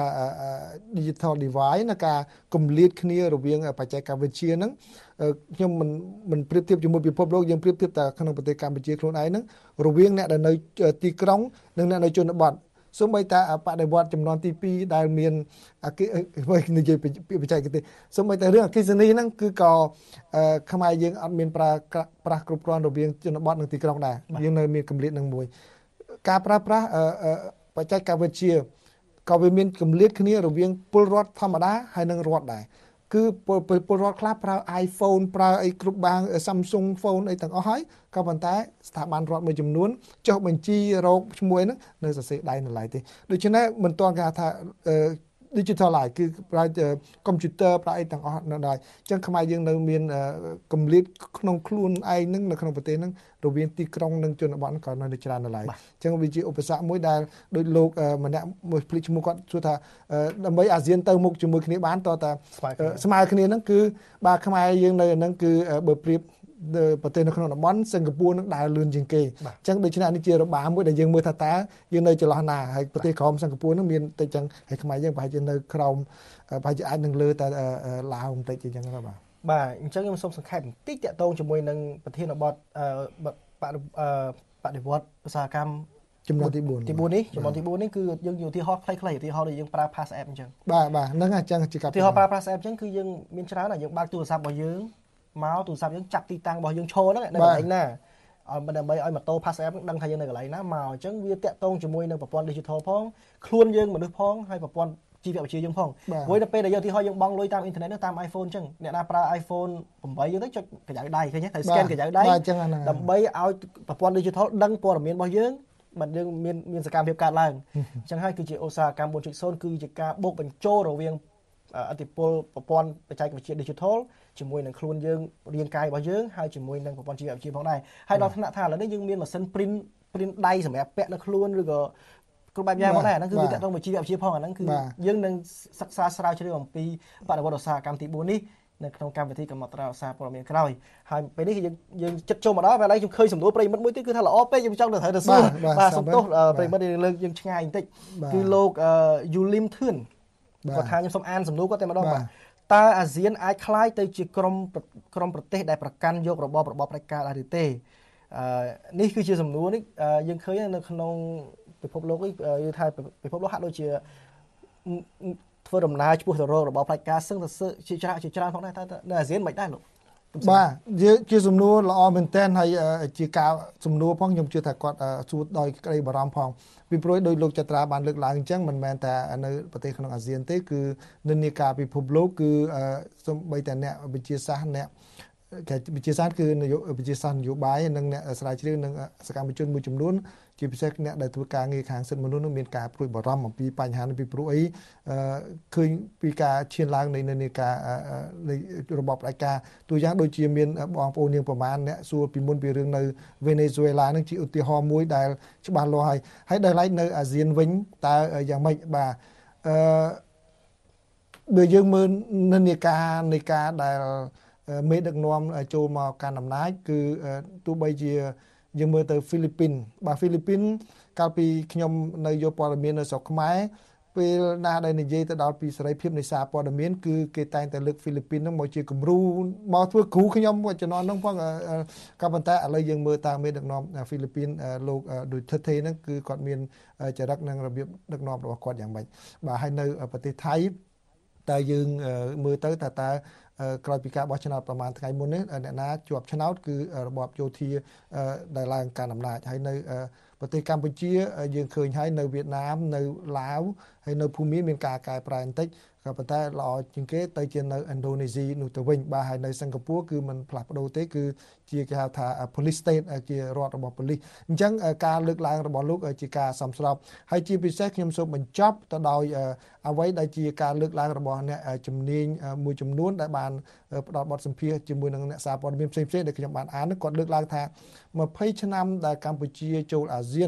digital divide ណាការគម្លាតគ្នារវាងបច្ចេកវិទ្យាហ្នឹងខ្ញុំមិនមិនប្រៀបធៀបជាមួយពិភពលោកយើងប្រៀបធៀបតែក្នុងប្រទេសកម្ពុជាខ្លួនឯងហ្នឹងរវាងអ្នកដែលនៅទីក្រុងនិងអ្នកនៅជនបទសូម្បីតែបដិវត្តចំនួនទីពីរដែលមានអគិនិយាយពីបច្ចេកទេសសូម្បីតែរឿងអគ្គិសនីហ្នឹងគឺក៏ខ្មែរយើងអត់មានប្រើប្រាស់គ្រប់គ្រាន់រវាងជនបទនិងទីក្រុងដែរយើងនៅមានគម្លាតនឹងមួយការប្រើប្រាស់បច្ចេកវិទ្យាក៏វាមានគម្លាតគ្នារវាងពលរដ្ឋធម្មតាហើយនិងរដ្ឋដែរគឺពលរដ្ឋខ្លះប្រើ iPhone ប្រើអីគ្រប់បាង Samsung phone អីទាំងអស់ហើយក៏ប៉ុន្តែស្ថាប័នរដ្ឋមួយចំនួនចុះបញ្ជីរោគឈ្មោះហ្នឹងនៅសរសេរដៃនៅឡើយទេដូច្នេះមិនទាន់គេថា digital ឡើយគឺប្រើកុំព្យូទ័រប្រើអីទាំងអស់នៅដែរអញ្ចឹងខ្មែរយើងនៅមានគម្លាតក្នុងខ្លួនឯងហ្នឹងនៅក្នុងប្រទេសហ្នឹងរវាងទីក្រុងនិងជនបទក៏នៅច្រើននៅឡើយអញ្ចឹងវាជាឧបសគ្គមួយដែលដោយលោកម្នាក់មួយភ្លេចឈ្មោះគាត់សួរថាដើម្បីអាស៊ានទៅមុខជាមួយគ្នាបានតើតាស្មើគ្នាហ្នឹងគឺបាទខ្មែរយើងនៅហ្នឹងគឺបើប្រៀបប្រទេសនៅក្នុងតំបន់សិង្ហបុរីនឹងដើរលឿនជាងគេអញ្ចឹងដូច្នេះនេះជារបាំមួយដែលយើងមើលថាតើយើងនៅចន្លោះណាហើយប្រទេសក្រោមសិង្ហបុរីនឹងមានតែអញ្ចឹងហើយខ្មែរយើងប្រហែលជានៅក្រោមប្រហែលជាអាចនឹងលើតែឡាវបន្តិចអញ្ចឹងបាទបាទអញ្ចឹងខ្ញុំសូមសង្ខេបបន្តិចតាក់ទងជាមួយនឹងប្រធានបទបដិវត្តឧស្សាហកម្មចំនួនទីបួនទីបួននេះចំនួនទីបួននេះគឺយើងឧទាហរណ៍ខ្លីៗឧទាហរណ៍ដូចយើងប្រើ Pass App អញ្ចឹងបាទបាទហ្នឹងអញ្ចឹងជាការឧទាហរណ៍ប្រើ Pass App អញ្ចឹងគឺយើងមានច្រើនណាស់យើងបើកទូរស័ព្ទរបស់យើងមកទូរស័ព្ទយើងចាប់ទីតាំងរបស់យើងឈរហ្នឹងនៅកន្លែងណាដើម្បីឲ្យម៉ូតូ Pass App ដឹងថាយើងនៅកន្លែងណាមកអញ្ចឹងវាតាក់ទងជាមួយនឹងប្រព័ន្ធ digital ផងខ្លួនយើងមនុស្សផងហើយប្រព័ន្ធជីវវិទ្យាយើងផងព្រោះទៅពេលដែលយើងទីហើយយើងបង់លុយតាមអ៊ីនធឺណិតតាម iPhone អញ្ចឹងអ្នកណាប្រើ iPhone 8យើងទៅចុចកញ្ចៅដៃឃើញទេត្រូវ scan កញ្ចៅដៃដើម្បីឲ្យប្រព័ន្ធ digital ដឹងព័ត៌មានរបស់យើងមិនយើងមានមានសកម្មភាពកើតឡើងអញ្ចឹងហើយគឺជាឧស្សាហកម្ម four point oh គឺជាការបូកបញ្ចូលរវាងអតិពលប្រព័ន្ធបច្ចេកវិទ្យា digital ជាមួយនឹងខ្លួនយើងរាងកាយរបស់យើងហើយជាមួយនឹងប្រព័ន្ធជីវវិទ្យាផងដែរហើយដល់ថ្នាក់ថាឥឡូវនេះយើងមានម៉ាស៊ីន print print ដៃសម្រាប់ពាក់នៅខ្លួនឬក៏គ្រប់បែបយ៉ាងផងដែរហ្នឹងគឺវាតកតងមួយជីវវិទ្យាផងអាហ្នឹងគឺយើងនឹងសិក្សាស្រាវជ្រាវអំពីបដិវត្តឧស្សាហកម្មទីបួននេះនៅក្នុងកម្មវិធីកំណត់ត្រាឧស្សាហព័ត៌មានក្រោយហើយពេលនេះយើងយើងចិត្តចូលមកដល់ពេលឡើយខ្ញុំឃើញសំណួរប្រិមិត្តមួយទៀតគឺថាល្អពេកខ្ញុំចង់ទៅត្រូវទៅសួរបាទសំទោសប្រិមិត្តលើកយើងឆ្ងាយបន្តិចគឺលោកយូលីមធឿនគាត់ថាខ្ញុំសូមអានសំណួរគាត់តែម្ដងបាទតើអាស៊ានអាចคล้ายទៅជាក្រុមក្រុមប្រទេសដែលប្រកាន់យករបបរបបផ្ដាច់ការដែរឬទេនេះគឺជាសំណួរនេះយើងឃើញនៅក្នុងពិភពលោកនេះយល់ថាពិភពលោកហាក់ដូចជាធ្វើដំណើរឆ្ពោះទៅរករបបផ្ដាច់ការសឹងទៅជាច្រើនជាច្រើនផងដែរតើនៅអាស៊ានមិនដែរលោកបាទជាសំណួរល្អមែនទែនហើយជាការសំណួរផងខ្ញុំជឿថាគាត់សួរដោយក្តីបារម្ភផងពីព្រោះដោយលោកចត្រាបានលើកឡើងអញ្ចឹងមិនមែនតែនៅប្រទេសក្នុងអាស៊ានទេគឺនិន្នាការពិភពលោកគឺសូម្បីតែអ្នកវិទ្យាសាស្ត្រអ្នកវិទ្យាសាស្ត្រគឺនយោបាយវិទ្យាសាស្ត្រនយោបាយនិងអ្នកស្រាវជ្រាវនិងសកម្មជនមួយចំនួនជាពិសេសអ្នកដែលធ្វើការងារខាងសិទ្ធិមនុស្សនឹងមានការព្រួយបារម្ភអំពីបញ្ហានេះពីព្រោះអីឃើញពីការឈានឡើងនៃនិន្នាការនៃរបបផ្ដាច់ការទូយ៉ាងដូចជាមានបងប្អូននាងប្រមាណអ្នកសួរពីមុនពីរឿងនៅវេណេស៊ុយអេឡានឹងជាឧទាហរណ៍មួយដែលច្បាស់លាស់ហើយហើយដល់ឡែកនៅអាស៊ានវិញតើយ៉ាងម៉េចបាទអឺបើយើងមើលនិន្នាការនៃការដែលមេដឹកនាំចូលមកកាន់អំណាចគឺទោះបីជាយើងមើលទៅហ្វីលីពីនបាទហ្វីលីពីនកាលពីខ្ញុំនៅយកព័ត៌មាននៅស្រុកខ្មែរពេលណាដែលនិយាយទៅដល់ពីសេរីភាពនៃសារព័ត៌មានគឺគេតែងតែលើកហ្វីលីពីនហ្នឹងមកជាគំរូមកធ្វើគ្រូខ្ញុំជំនាន់ហ្នឹងផងក៏ប៉ុន្តែឥឡូវយើងមើលតាមមេដឹកនាំហ្វីលីពីនលោកដូចថេថេហ្នឹងគឺគាត់មានចរិតនិងរបៀបដឹកនាំរបស់គាត់យ៉ាងម៉េចបាទហើយនៅប្រទេសថៃតែយើងមើលទៅតើតើក្រោយពីការបោះឆ្នោតប្រហែលថ្ងៃមុននេះអ្នកណាជាប់ឆ្នោតគឺរបបយោធាដែលឡើងកាន់អំណាចហើយនៅប្រទេសកម្ពុជាយើងឃើញហើយនៅវៀតណាមនៅឡាវហើយនៅភូមាមានការកែប្រែបន្តិចក៏ប៉ុន្តែល្អជាងគេទៅជានៅឥណ្ឌូនេស៊ីនោះទៅវិញបាទហើយនៅសិង្ហបុរីគឺมันផ្លាស់ប្ដូរទេគឺជាគេហៅថា police state ជារដ្ឋរបស់ប៉ូលីសអញ្ចឹងការលើកឡើងរបស់លោកជាការសមស្របហើយជាពិសេសខ្ញុំសូមបញ្ចប់ទៅដោយអ្វីដែលជាការលើកឡើងរបស់អ្នកជំនាញមួយចំនួនដែលបានផ្ដល់បទសម្ភាសន៍ជាមួយនឹងអ្នកសារព័ត៌មានផ្សេងៗដែលខ្ញុំបានអានគាត់លើកឡើងថាម្ភៃឆ្នាំដែលកម្ពុជាចូលអាស៊ាន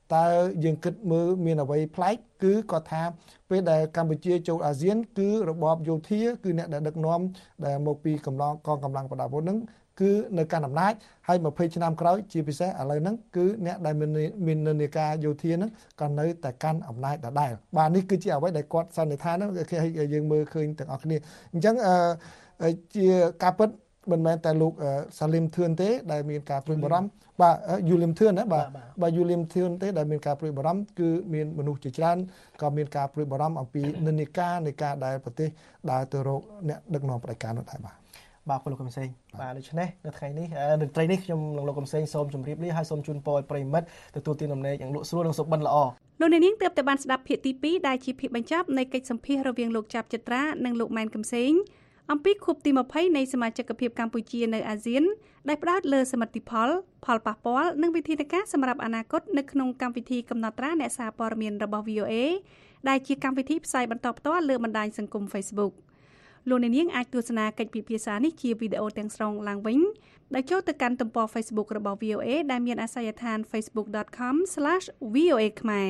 តើយើងគិតមើលមានអ្វីប្លែកគឺគាត់ថាពេលដែលកម្ពុជាចូលអាស៊ានគឺរបបយោធាគឺអ្នកដែលដឹកនាំដែលមកពីកម្លាំងកងកម្លាំងប្រដាប់អាវុធហ្នឹងគឺនៅកាន់អំណាចហើយยี่สิบឆ្នាំក្រោយជាពិសេសឥឡូវហ្នឹងគឺអ្នកដែលមានមាននិន្នាការយោធាហ្នឹងក៏នៅតែកាន់អំណាចដដែលបាទនេះគឺជាអ្វីដែលគាត់សន្និដ្ឋានហ្នឹងគេឲ្យយើងមើលឃើញទាំងអស់គ្នាអញ្ចឹងអឺជាការពិតមិនមែនតែលោកសាលីមធឿនទេដែលមានការព្រួយបារម្ភបាទយូលីមធឿនណាបាទបាទយូលីមធឿនទេដែលមានការព្រួយបារម្ភគឺមានមនុស្សជាច្រើនក៏មានការព្រួយបារម្ភអំពីនិន្នាការនៃការដែលប្រទេសដើរទៅរកអ្នកដឹកនាំផ្ដាច់ការនោះដែរបាទបាទលោកកំសែងបាទដូច្នេះនៅថ្ងៃនេះនៅត្រីនេះខ្ញុំនិងលោកកំសែងសូមជម្រាបលាហើយសូមជូនពរឲ្យប្រិមិត្តទទួលទានដំណេកយ៉ាងលក់ស្រួលនិងសុបិនល្អលោកអ្នកនាងទើបតែបានស្ដាប់ភាគទីពីរដែលជាភាគបញ្ចប់នៃកិច្ចសម្ភាសរវាងលោកចាប់ចិត្រានិងលោកម៉ែនកំសែងអំពីខួបទីยี่สิบនៃសមាជិកភាពកម្ពុជានៅអាស៊ានដែលផ្ដោតលើសមិទ្ធផលផលប៉ះពាល់និងវិធានការសម្រាប់អនាគតនៅក្នុងកម្មវិធីកំណត់ត្រាអ្នកសារព័ត៌មានរបស់ វី អូ អេ ដែលជាកម្មវិធីផ្សាយបន្តផ្ទាល់លើបណ្ដាញសង្គម Facebook លោកអ្នកនាងអាចទស្សនាកិច្ចពិភាក្សានេះជាវីដេអូទាំងស្រុងឡើងវិញដោយចូលទៅកាន់ទំព័រ Facebook របស់ វី អូ អេ ដែលមានអាសយដ្ឋាន facebook dot com slash v o a khmer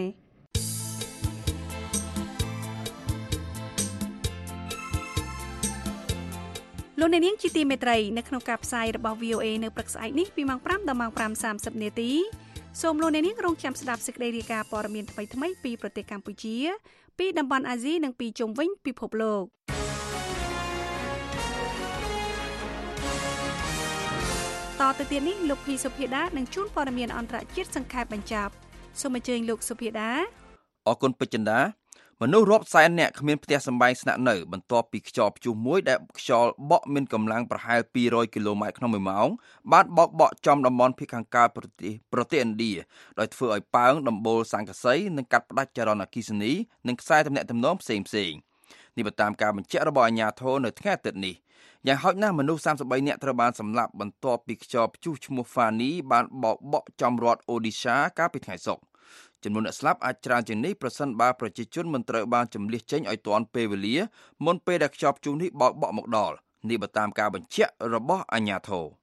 លោកអ្នកនាងជាទីមេត្រីនៅក្នុងការផ្សាយរបស់ វី អូ អេ នៅព្រឹកស្អែកនេះពីម៉ោងfiveដល់ម៉ោងfive三十នាទីសូមលោកអ្នកនាងរងចាំស្ដាប់សេចក្តីរាយការណ៍ព័ត៌មានថ្មីៗពីប្រទេសកម្ពុជាពីតំបន់អាស៊ីនិងពីជុំវិញពិភពលោកតទៅទៀតនេះលោកភីសុភាដានឹងជួនព័ត៌មានអន្តរជាតិសង្ខេបបញ្ចប់សូមអញ្ជើញលោកសុភាដាអរគុណពេជ្រចិន្តាមនុស្សរាប់សែននាក់គ្មានផ្ទះសម្បែងស្នាក់នៅបន្ទាប់ពីខ្យល់ព្យុះមួយដែលខ្យល់បក់មានកម្លាំងប្រហែលtwo hundredគីឡូម៉ែត្រក្នុងមួយម៉ោងបានបោកបក់ចំតំបន់ភាគខាងកើតប្រទេសប្រទេសឥណ្ឌាដោយធ្វើឲ្យប៉ើងដំបូលសង្កសីនិងកាត់ផ្តាច់ចរន្តអគ្គិសនីនិងខ្សែទំនាក់ទំនងផ្សេងផ្សេងនេះបើតាមការបញ្ជាក់របស់អាជ្ញាធរនៅថ្ងៃអាទិត្យនេះយ៉ាងហោចណាស់មនុស្សthirty-threeនាក់ត្រូវបានសម្លាប់បន្ទាប់ពីខ្យល់ព្យុះឈ្មោះ Fani បានបោកបក់ចំរដ្ឋ Odisha កាលពីថ្ងៃសុក្រចំនួនអ្នកស្លាប់អាចច្រើនជាងនេះប្រសិនបើប្រជាជនមិនត្រូវបានជម្លៀសចេញឲ្យទាន់ពេលវេលាមុនពេលដែលខ្យល់ព្យុះនេះបោកបក់មកដល់នេះបើតាមការបញ្ជាក់របស់អាជ្ញាធរ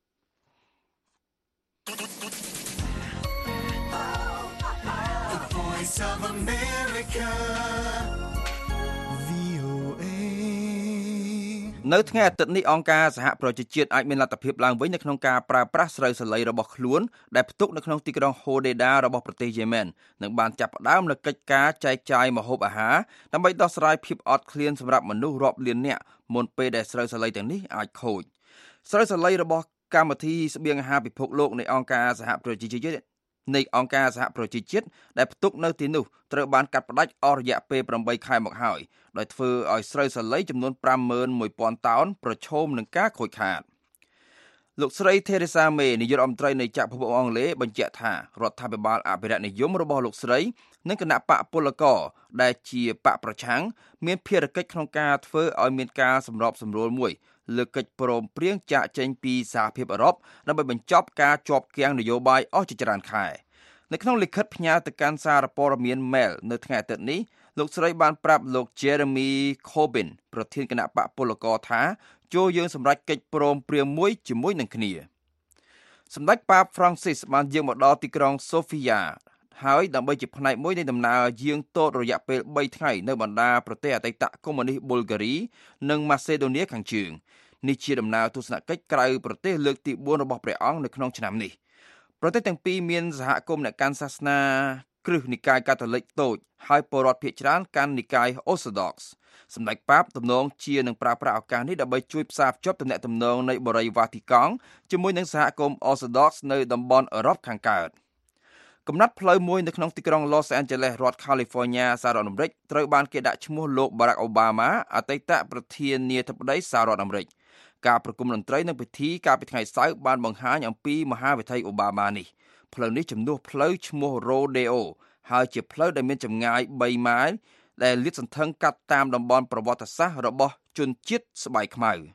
នៅថ្ងៃអាទិត្យនេះអង្គការសហប្រជាជាតិអាចមានលទ្ធភាពឡើងវិញនៅក្នុងការប្រើប្រាស់ស្រូវសាលីរបស់ខ្លួនដែលផ្ទុកនៅក្នុងទីក្រុង Hodeidah របស់ប្រទេសយេម៉ែននិងបានចាប់ផ្ដើមនូវកិច្ចការចែកចាយម្ហូបអាហារដើម្បីដោះស្រាយភាពអត់ឃ្លានសម្រាប់មនុស្សរាប់លាននាក់មុនពេលដែលស្រូវសាលីទាំងនេះអាចខូចស្រូវសាលីរបស់កម្មវិធីស្បៀងអាហារពិភពលោកនៃអង្គការសហប្រជាជាតិនៃអង្គការសហប្រជាជាតិដែលផ្ទុកនៅទីនោះត្រូវបានកាត់ផ្តាច់អស់រយៈពេលeightខែមកហើយដោយធ្វើឲ្យស្រូវសាលីចំនួនfifty-one thousandតោនប្រឈមនឹងការខូចខាតលោកស្រី Theresa May នាយករដ្ឋមន្ត្រីនៃចក្រភពអង់គ្លេសបញ្ជាក់ថារដ្ឋាភិបាលអភិរក្សនិយមរបស់លោកស្រីនិងគណៈបកពលករដែលជាបកប្រឆាំងមានភារកិច្ចក្នុងការធ្វើឲ្យមានការសម្របសម្រួលមួយលើកិច្ចព្រមព្រៀងចាកចេញពីសហភាពអឺរ៉ុបដើម្បីបញ្ចប់ការជាប់គាំងនយោបាយអស់ជាច្រើនខែនៅក្នុងលិខិតផ្ញើទៅកាន់សារព័ត៌មាន Mail នៅថ្ងៃអាទិត្យនេះលោកស្រីបានប្រាប់លោក Jeremy Corbyn ប្រធានគណៈបកពលករថាចូលយើងសម្រេចកិច្ចព្រមព្រៀងមួយជាមួយនឹងគ្នាសម្ដេចប៉ាប Francis បានយាងមកដល់ទីក្រុង Sofia ហើយដើម្បីជាផ្នែកមួយនៃដំណើរយាងតូចរយៈពេលthreeថ្ងៃនៅបណ្ដាប្រទេសអតីតកុម្មុយនីសប៊ុលហ្គារីនិងម៉ាសេដូនីខាងជើងនេះជាដំណើរទស្សនកិច្ចក្រៅប្រទេសលើកទីfourរបស់ព្រះអង្គនៅក្នុងឆ្នាំនេះប្រទេសទាំងពីរមានសហគមន៍អ្នកកាន់សាសនាគ្រឹះនិកាយកាតូលិកតូចហើយពលរដ្ឋភាគច្រើនកាន់និកាយ Orthodox សម្ដេចប៉ាបទំនងជានឹងប្រើប្រាស់ឱកាសនេះដើម្បីជួយផ្សារភ្ជាប់ទំនាក់ទំនងនៃបូរីវ៉ាទីកង់ជាមួយនឹងសហគមន៍ Orthodox នៅតំបន់អឺរ៉ុបខាងកើតកំណត់ផ្លូវមួយនៅក្នុងទីក្រុង Los Angeles រដ្ឋ California សហរដ្ឋអាមេរិកត្រូវបានគេដាក់ឈ្មោះលោក Barack Obama អតីតប្រធានាធិបតីសហរដ្ឋអាមេរិកការប្រគំតន្ត្រីនិងពិធីកាលពីថ្ងៃសៅរ៍បានបង្ហាញអំពីមហាវិថី Obama នេះផ្លូវនេះជំនួសផ្លូវឈ្មោះ Rodeo ហើយជាផ្លូវដែលមានចម្ងាយthreeម៉ាយល៍ដែលលាតសន្ធឹងកាត់តាមតំបន់ប្រវត្តិសាស្ត្ររបស់ជនជាតិស្បែកខ្មៅ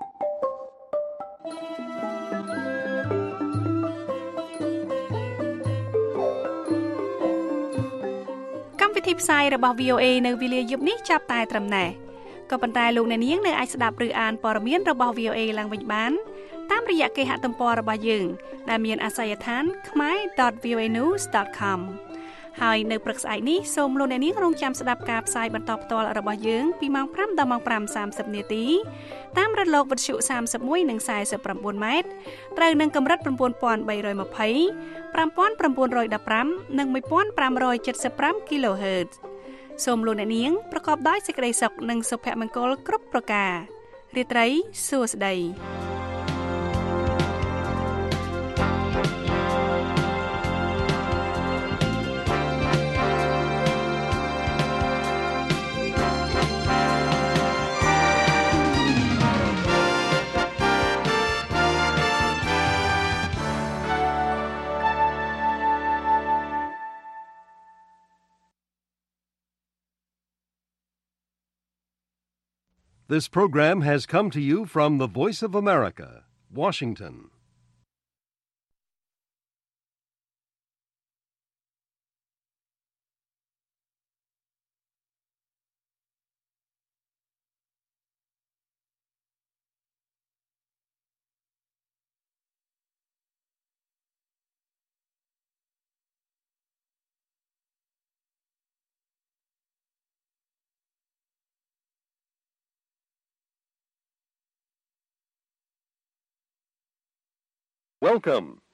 កម្មវិធីផ្សាយរបស់ វី អូ អេ នៅវេលាយប់នេះចាប់តែត្រឹមណេះក៏ប៉ុន្តែលោកអ្នកនាងនៅអាចស្ដាប់ឬអានព័ត៌មានរបស់ វី អូ អេ ឡើងវិញបានតាមរយៈគេហទំព័ររបស់យើងដែលមានអាសយដ្ឋាន khmae dot v o a news dot com ហើយនៅព្រឹកស្អែកនេះសូមលោកអ្នកនាងរងចាំស្ដាប់ការផ្សាយបន្តផ្ទាល់របស់យើងពីម៉ោងfiveដល់ម៉ោងfiveសាមសិបនាទីតាមរលកវិទ្យុសាមសិបមួយនិងสี่สิบเก้าម៉ែត្រត្រូវនឹងកម្រិតnine thousand three hundred twenty five 5915និង1575 kHz សូមលោកអ្នកនាងប្រកបដោយសេចក្តីសុខនិងសុភមង្គលគ្រប់ប្រការរាត្រីសួស្តី This program has come to you from the Voice of America, Washington. Welcome.